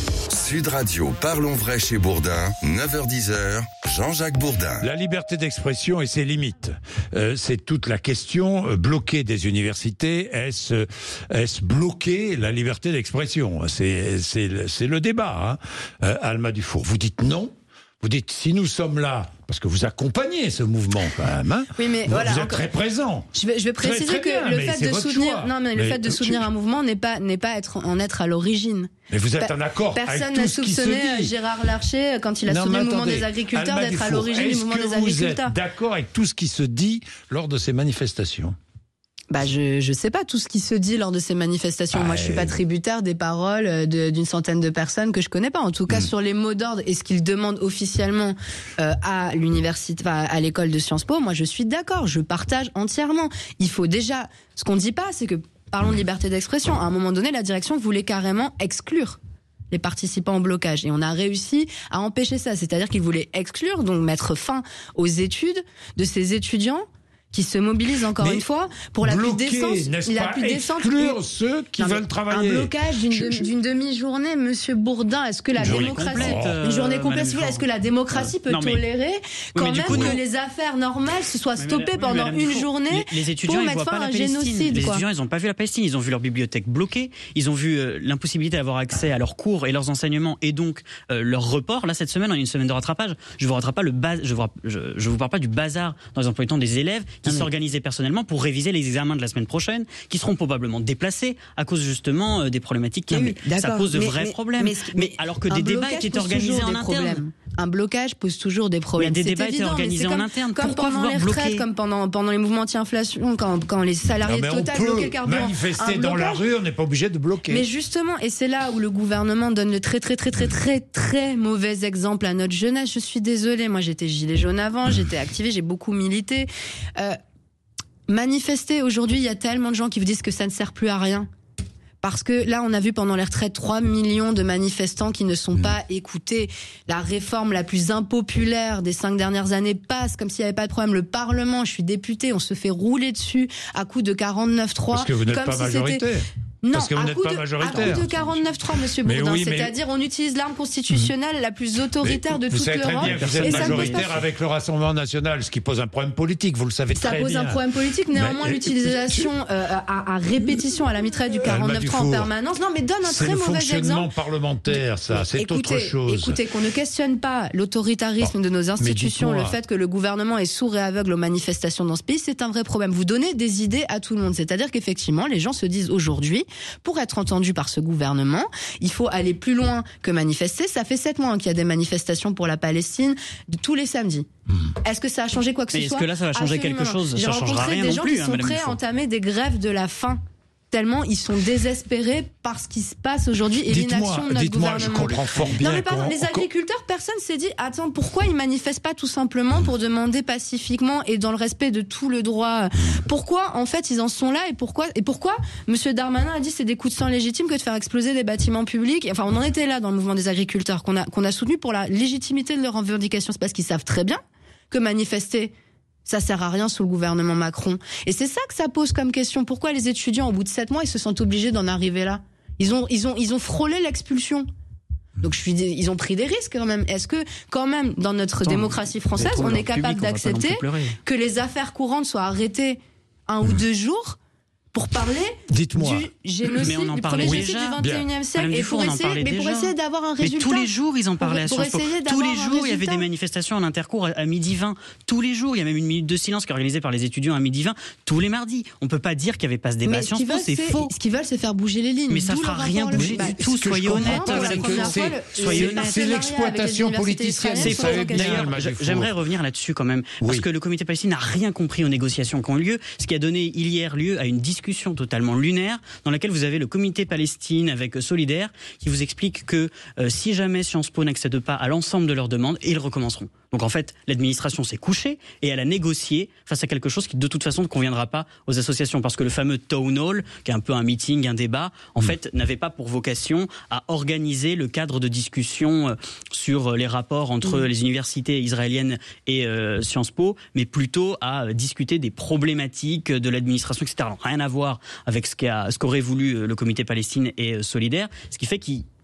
Sud Radio, parlons vrai chez Bourdin, neuf heures dix, Jean-Jacques Bourdin.
La liberté d'expression et ses limites. Euh, c'est toute la question. Euh, bloquer des universités, est-ce, est-ce bloquer la liberté d'expression? C'est, c'est, c'est le débat, hein. Euh, Alma Dufour, vous dites non. Vous dites, si nous sommes là, parce que vous accompagnez ce mouvement quand même, hein,
oui, mais
vous,
voilà,
vous êtes
encore...
très présent.
Je vais, je vais préciser
très, très
que
bien,
le
mais
fait de soutenir,
choix.
non, mais le
mais,
fait de soutenir
tu...
un mouvement n'est pas n'est pas être en être à l'origine.
Mais vous êtes en accord
Personne
avec
n'a
tout ce qui se
soupçonné
dit.
Gérard Larcher quand il a
non,
soutenu le mouvement
attendez,
des agriculteurs
Alma
d'être à
Dufour,
l'origine du mouvement des agriculteurs.
Est-ce que vous êtes d'accord avec tout ce qui se dit lors de ces manifestations?
Bah je je sais pas tout ce qui se dit lors de ces manifestations. Ah, Moi je suis pas tributaire des paroles de, d'une centaine de personnes que je connais pas. En tout cas mmh. sur les mots d'ordre et ce qu'ils demandent officiellement euh, à l'université, enfin, à l'école de Sciences Po, moi je suis d'accord, je partage entièrement. Il faut déjà, ce qu'on dit pas, c'est que parlons de liberté d'expression. À un moment donné, la direction voulait carrément exclure les participants au blocage. Et on a réussi à empêcher ça. C'est-à-dire qu'ils voulaient exclure, donc mettre fin aux études de ces étudiants qui se mobilisent encore
mais
une fois pour la
bloquer,
plus décente,
n'est-ce
la
pas,
plus décente,
exclure ceux qui
non,
veulent travailler.
Un blocage d'une,
je, je...
d'une demi-journée, Monsieur Bourdin, est-ce que la
une
démocratie,
complète, euh,
une journée complète, est-ce que la démocratie peut non, mais... tolérer quand oui, même coup, que non. les affaires normales se soient stoppées oui, pendant une coup, journée
les, les étudiants,
pour
ils
mettre
voient
fin
pas
à un
la
génocide?
Les
quoi.
étudiants, ils n'ont pas vu la Palestine, ils ont vu leur bibliothèque bloquée, ils ont vu euh, l'impossibilité d'avoir accès à leurs cours et leurs enseignements et donc euh, leur report. Là, cette semaine, on a une semaine de rattrapage. Je vous rattrape pas le bas, je vous, je, je vous parle pas du bazar dans les emplois du temps des élèves qui s'organisaient personnellement pour réviser les examens de la semaine prochaine, qui seront probablement déplacés à cause justement euh, des problématiques qu'il y a eu. Ça pose de mais, vrais mais, problèmes. Mais, mais, mais alors que des débats étaient organisés en interne.
Problèmes. Un blocage pose toujours des problèmes.
Mais des
c'est
débats
évident,
étaient organisés en
comme,
interne.
Comme
Pourquoi
pendant les retraites, bloquer comme pendant, pendant les mouvements anti-inflation, quand, quand les salariés
non,
Total bloquaient le carburant.
Manifester dans la rue, on n'est pas obligé de bloquer.
Mais justement, et c'est là où le gouvernement donne le très très très très très très mauvais exemple à notre jeunesse. Je suis désolée, moi j'étais gilet jaune avant, j'étais activée, j'ai beaucoup milité. Euh, Manifester, aujourd'hui, il y a tellement de gens qui vous disent que ça ne sert plus à rien. Parce que là, on a vu pendant les retraites trois millions de manifestants qui ne sont mmh. pas écoutés. La réforme la plus impopulaire des cinq dernières années passe comme s'il n'y avait pas de problème. Le Parlement, je suis députée, on se fait rouler dessus à coup de quarante-neuf trois.
Parce que vous n'êtes
comme
pas
si
majoritaire.
C'était... Non,
Parce que vous
à
n'êtes
coup
pas
de,
majoritaire.
À coup de quarante-neuf trois, Monsieur Bourdin. Oui, c'est-à-dire, on utilise l'arme constitutionnelle mmh. la plus autoritaire
mais
de toute l'Europe.
Vous savez très bien que vous êtes majoritaire avec le Rassemblement National, ce qui pose un problème politique, vous le savez
ça
très bien.
Ça pose un problème politique, néanmoins, mais, l'utilisation tu... euh, à, à répétition à la mitraille du quarante-neuf trois en permanence. Non, mais donne un très mauvais exemple.
C'est le fonctionnement parlementaire, ça, c'est
écoutez,
autre chose.
Écoutez, qu'on ne questionne pas l'autoritarisme bon, de nos institutions, le fait que le gouvernement est sourd et aveugle aux manifestations dans ce pays, c'est un vrai problème. Vous donnez des idées à tout le monde. C'est-à-dire qu'effectivement, les gens se disent aujourd'hui, pour être entendus par ce gouvernement, il faut aller plus loin que manifester. Ça fait sept mois qu'il y a des manifestations pour la Palestine tous les samedis. Mmh. Est-ce que ça a changé quoi que
Mais
ce soit?
Est-ce que là, ça va changer
Absolument.
quelque chose?
J'ai
Ça changera
rencontré
rien
des
non
gens
plus,
qui sont
hein,
prêts à entamer des grèves de la faim. Tellement ils sont désespérés par ce qui se passe aujourd'hui et
dites-moi,
l'inaction de notre
dites-moi,
gouvernement.
Je comprends fort bien.
Non mais pardon, les agriculteurs, personne s'est dit attends, pourquoi ils manifestent pas tout simplement pour demander pacifiquement et dans le respect de tout le droit? Pourquoi en fait ils en sont là et pourquoi et pourquoi Monsieur Darmanin a dit c'est des coups de sang légitimes que de faire exploser des bâtiments publics? Enfin, on en était là dans le mouvement des agriculteurs qu'on a qu'on a soutenu pour la légitimité de leurs revendications. C'est parce qu'ils savent très bien que manifester ça sert à rien sous le gouvernement Macron. Et c'est ça que ça pose comme question. Pourquoi les étudiants, au bout de sept mois, ils se sentent obligés d'en arriver là? Ils ont, ils ont, ils ont frôlé l'expulsion. Donc je suis, ils ont pris des risques quand même. Est-ce que quand même dans notre Attends, démocratie française, on est capable public, d'accepter que les affaires courantes soient arrêtées un mmh. ou deux jours pour parler
Dites-moi.
du génocide, du premier génocide du vingt et unième siècle, et pour essayer, mais pour essayer d'avoir un résultat.
Mais tous les jours, ils en parlaient à Sciences Po. Tous les jours, il y avait des manifestations en intercours à midi vingt. Tous les jours, il y a même une minute de silence qui est organisée par les étudions à midi vingt. Tous les mardis. On ne peut pas dire qu'il n'y avait pas ce débat à Sciences Po, c'est faux.
Ce qu'ils veulent, c'est faire bouger les lignes.
Mais ça ne fera rien bouger du tout, soyez honnêtes.
Soyez honnêtes. C'est l'exploitation politicienne.
C'est faux. D'ailleurs, j'aimerais revenir là-dessus quand même. Parce que le comité palestinien n'a rien compris aux négociations qui ont lieu, ce qui a donné hier lieu à une discussion totalement lunaire dans laquelle vous avez le comité Palestine avec Solidaire qui vous explique que euh, si jamais Sciences Po n'accède pas à l'ensemble de leurs demandes, ils recommenceront. Donc en fait, l'administration s'est couchée et elle a négocié face à quelque chose qui de toute façon ne conviendra pas aux associations parce que le fameux town hall, qui est un peu un meeting, un débat, en mmh. fait n'avait pas pour vocation à organiser le cadre de discussion sur les rapports entre mmh. les universités israéliennes et euh, Sciences Po, mais plutôt à discuter des problématiques de l'administration, et cetera. Alors, rien à voir avec ce, qu'a, ce qu'aurait voulu le comité Palestine et Solidaire, ce qui fait qu'il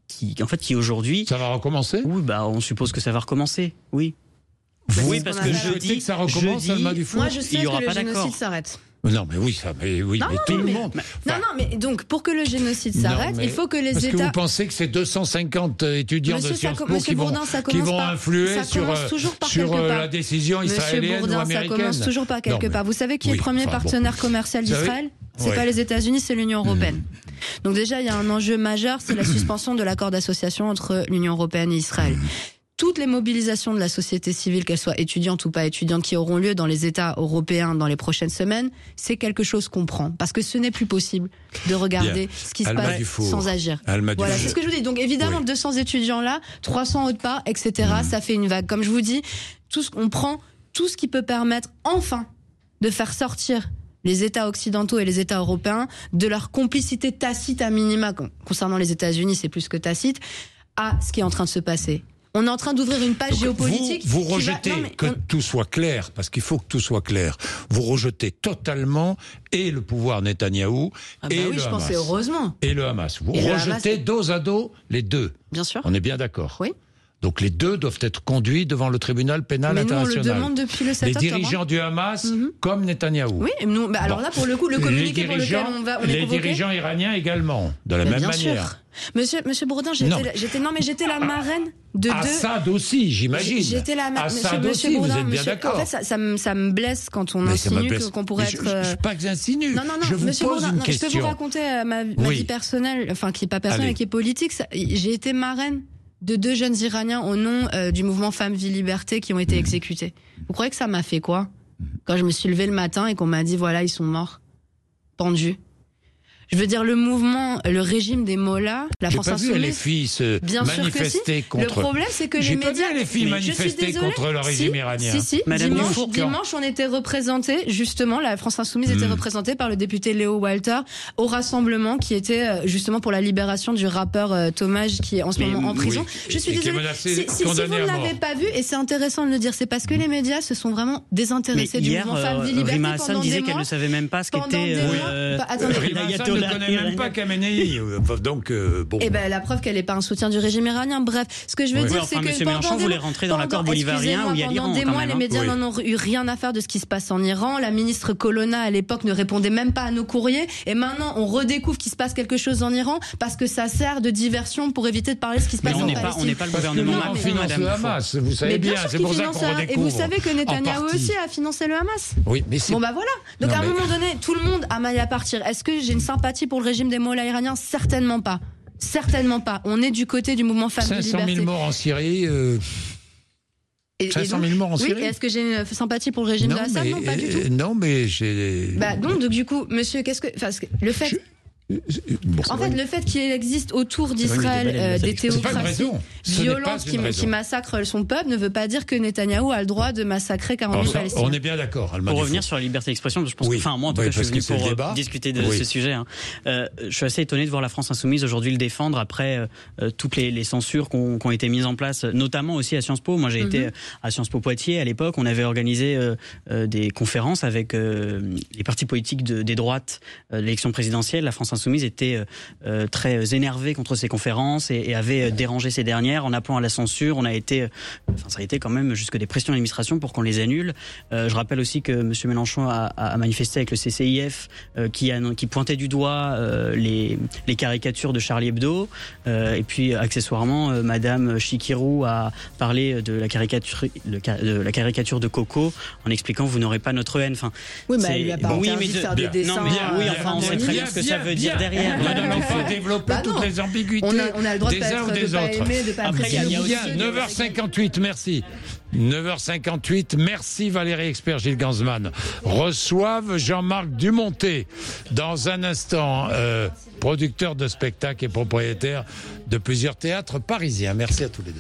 qui, en fait, qui aujourd'hui.
Ça va recommencer ?
Oui, bah, on suppose que ça va recommencer. Oui.
Vous,
oui, parce que je dis
que ça recommence, Alma Dufour.
Moi, je sais
il y aura
que le
pas
génocide
d'accord.
s'arrête.
Non, mais oui, ça, mais oui,
non,
mais
non,
tout
non,
le
mais,
monde.
Enfin, non, non, mais donc pour que le génocide s'arrête,
non, mais,
il faut que les
parce
États.
Parce que vous pensez que c'est deux cent cinquante étudiants
Monsieur
de Sciences
Co-
Po qui vont,
Bourdin, ça
qui vont
par,
influer
ça
sur,
par
sur
euh,
la décision israélienne
Bourdin,
ou américaine.
Ça commence toujours par quelque
non, mais,
part. Vous savez qui est
oui,
le premier
enfin,
partenaire
bon.
commercial d'Israël ? C'est
ouais.
pas les États-Unis, c'est l'Union européenne. Mmh. Donc déjà, il y a un enjeu majeur, c'est la suspension de l'accord d'association entre l'Union européenne et Israël. Mmh. Toutes les mobilisations de la société civile, qu'elles soient étudiantes ou pas étudiantes, qui auront lieu dans les États européens dans les prochaines semaines, c'est quelque chose qu'on prend. Parce que ce n'est plus possible de regarder Bien. ce qui
Alma
se passe
Dufour.
sans agir.
Alma
voilà,
Dufour.
c'est ce que je vous dis. Donc évidemment, oui. deux cents étudiants là, trois cents autres pas, et cetera. Mmh. Ça fait une vague. Comme je vous dis, tout ce qu'on prend, tout ce qui peut permettre enfin de faire sortir les États occidentaux et les États européens de leur complicité tacite à minima, concernant les États-Unis, c'est plus que tacite, à ce qui est en train de se passer. On est en train d'ouvrir une page
Donc
géopolitique.
Vous, vous rejetez, va... non, que on... tout soit clair, parce qu'il faut que tout soit clair. Vous rejetez totalement et le pouvoir Netanyahou
ah bah
et
oui,
le
je
Hamas.
Pensais heureusement.
Et le Hamas. Vous
et
rejetez
Hamas...
dos à dos les deux.
Bien sûr.
On est bien d'accord.
Oui.
Donc les deux doivent être conduits devant le tribunal pénal
mais nous,
international.
On le demande depuis le sept
les
octobre.
dirigeants du Hamas
mm-hmm.
comme Netanyahou.
Oui, nous, bah alors bon. là pour le coup le communiqué pour lequel on va, on
les
est convoqué.
Les dirigeants iraniens également, de la
mais
même
bien
manière.
Sûr. Monsieur, Monsieur Bourdin, j'étais, non. j'étais, non mais j'étais la marraine de deux.
Assad aussi, j'imagine.
J'étais la marraine.
Assad
monsieur,
aussi,
monsieur Bourdin,
vous êtes bien
monsieur,
d'accord.
En fait, ça, ça, me, ça me blesse quand on
mais
insinue qu'on pourrait
je,
être.
Je, je, je pas que j'insinue.
Non, non, non.
Je vous
monsieur
pose
Bourdin,
une
non,
question.
Je peux vous raconter ma, ma
oui.
vie personnelle, enfin qui n'est pas personnelle, mais qui est politique. Ça, j'ai été marraine de deux jeunes Iraniens au nom euh, du mouvement Femmes, Vie, Liberté qui ont été mmh. exécutés. Vous croyez que ça m'a fait quoi quand je me suis levée le matin et qu'on m'a dit voilà, ils sont morts, pendus. Je veux dire, le mouvement, le régime des mollahs, la France insoumise...
J'ai pas vu les filles se
bien
manifester
si.
contre...
Le problème, c'est que les médias...
J'ai pas vu les filles manifester contre le régime
si,
iranien.
Si, si, dimanche, dimanche, on était représentés, justement, la France insoumise mmh. était représentée par le député Léo Walter au rassemblement qui était justement pour la libération du rappeur euh, Thomas qui est en ce mais, moment en prison.
Oui,
Je suis désolée, si, si, si vous ne l'avez pas vu, et c'est intéressant de le dire, c'est parce que les médias se sont vraiment désintéressés du mouvement Femmes, Vie, Liberté
Rima Hassan disait qu'elle ne savait même pas ce qu'était...
Rima Hassan ne connaît même pas Khamenei, donc euh, bon.
Eh ben la preuve qu'elle n'est pas un soutien du régime iranien. Bref, ce que je veux
ouais.
dire,
enfin,
c'est que
Monsieur
pendant
Mélenchon
des
voulait rentrer dans l'accord bolivarien où il y a l'Iran.
Pendant des mois,
même,
les
hein.
médias
oui.
n'en ont eu rien à faire de ce qui se passe en Iran. La ministre Colonna à l'époque ne répondait même pas à nos courriers. Et maintenant, on redécouvre qu'il se passe quelque chose en Iran parce que ça sert de diversion pour éviter de parler de ce qui se
mais
passe
on
en
Palestine. Pas, on n'est pas le gouvernement
Macron, finance le Hamas. Vous savez
mais bien,
bien, c'est pour ça qu'on redécouvre.
Et vous savez que Netanyahou aussi a financé le Hamas.
Oui, mais c'est
bon bah voilà. Donc à un moment donné, tout le monde a maille à partir. Est-ce que j'ai une sympathie pour le régime des mollahs iraniens ? Certainement pas. Certainement pas. On est du côté du mouvement Femmes, Vie, Liberté.
cinq cent mille morts en Syrie. Euh...
Et,
cinq cent mille morts en
oui,
Syrie.
Est-ce que j'ai une sympathie pour le régime
non,
de Assad ?
Mais,
Non, pas du tout.
Non, mais j'ai.
Bah donc, donc du coup, monsieur, qu'est-ce que, enfin, le fait. Je... Bon, en fait, vrai. le fait qu'il existe autour d'Israël euh, des théocraties violentes qui, qui massacrent son peuple ne veut pas dire que Netanyahou a le droit de massacrer quarante mille Palestiniens.
On est bien d'accord.
Pour
Alma
revenir
Dufour.
sur la liberté d'expression, je pense
oui.
que, enfin, moi en tout
oui,
cas, je suis venu pour
débat.
discuter de
oui.
ce sujet. Hein. Euh, je suis assez étonné de voir la France insoumise aujourd'hui le défendre après euh, toutes les, les censures qui ont, qui ont été mises en place, notamment aussi à Sciences Po. Moi, j'ai mm-hmm. été à Sciences Po Poitiers à l'époque. On avait organisé euh, euh, des conférences avec euh, les partis politiques de, des droites euh, de l'élection présidentielle. La France insoumise était euh, Euh, très énervé contre ces conférences et, et avait euh, dérangé ces dernières en appelant à la censure. On a été, euh, enfin ça a été quand même jusque des pressions de l'administration pour qu'on les annule. Euh, je rappelle aussi que M. Mélenchon a, a manifesté avec le C C I F euh, qui, a, qui pointait du doigt euh, les, les caricatures de Charlie Hebdo. Euh, et puis accessoirement, euh, Madame Chikirou a parlé de la caricature, de la caricature de Coco en expliquant vous n'aurez pas notre haine. Enfin,
oui, mais elle lui a pas
oui,
interdit de faire des dessins.
Non, mais, oui, enfin, on sait très bien ce que ça veut dire derrière.
Développer bah toutes les ambiguïtés
on a, on a le droit
des
de
uns ou des
de
autres.
Aimer, de pas
Après, il y a,
y a neuf heures cinquante-huit, merci. neuf heures cinquante-huit, merci Valérie Expert, Gilles Gansman. Reçoivent Jean-Marc Dumonté dans un instant, euh, producteur de spectacles et propriétaire de plusieurs théâtres parisiens. Merci à tous les deux.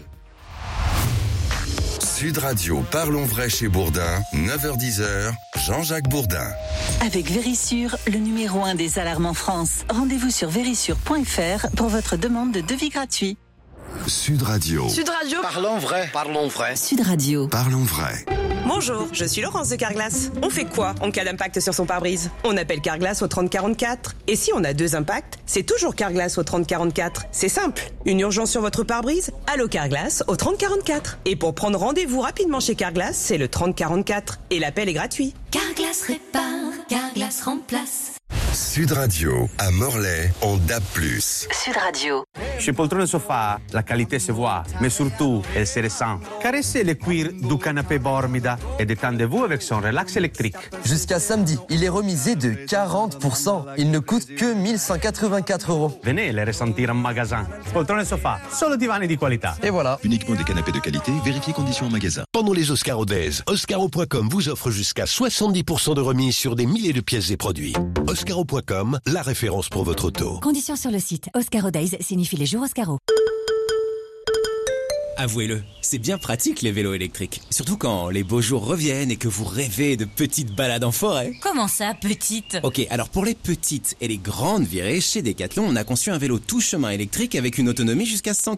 Sud Radio, parlons vrai chez Bourdin, neuf heures dix, Jean-Jacques Bourdin.
Avec Vérissure, le numéro un des alarmes en France. Rendez-vous sur vérissure point f r pour votre demande de devis gratuit.
Sud Radio.
Sud Radio.
Parlons vrai. Parlons vrai.
Sud Radio.
Parlons vrai.
Bonjour, je suis Laurence de Carglass. On fait quoi en cas d'impact sur son pare-brise? On appelle Carglass au trente quarante-quatre. Et si on a deux impacts, c'est toujours Carglass au trente quarante-quatre. C'est simple. Une urgence sur votre pare-brise? Allô Carglass au trente quarante-quatre. Et pour prendre rendez-vous rapidement chez Carglass, c'est le trente quarante-quatre. Et l'appel est gratuit.
Carglass répare, Carglass remplace.
Sud Radio, à Morlaix, en D A B plus.
Sud Radio.
Chez Poltrone Sofa, la qualité se voit, mais surtout, elle se ressent. Caressez le cuir du canapé Bormida et détendez-vous avec son relax électrique.
Jusqu'à samedi, il est remisé de quarante pour cent. Il ne coûte que mille cent quatre-vingt-quatre euros.
Venez les ressentir en magasin. Poltrone Sofa, solo divani di qualità.
Et voilà.
Uniquement des canapés de qualité, vérifiez conditions en magasin.
Pendant les Oscaro Days, Oscaro point com vous offre jusqu'à soixante-dix pour cent de remise sur des milliers de pièces et produits. Oscaro point com, la référence pour votre auto.
Conditions sur le site. Oscaro Days signifie les jours Oscaro.
Avouez-le, c'est bien pratique les vélos électriques. Surtout quand les beaux jours reviennent et que vous rêvez de petites balades en forêt.
Comment ça, petite?
Ok, alors pour les petites et les grandes virées, chez Decathlon, on a conçu un vélo tout chemin électrique avec une autonomie jusqu'à cent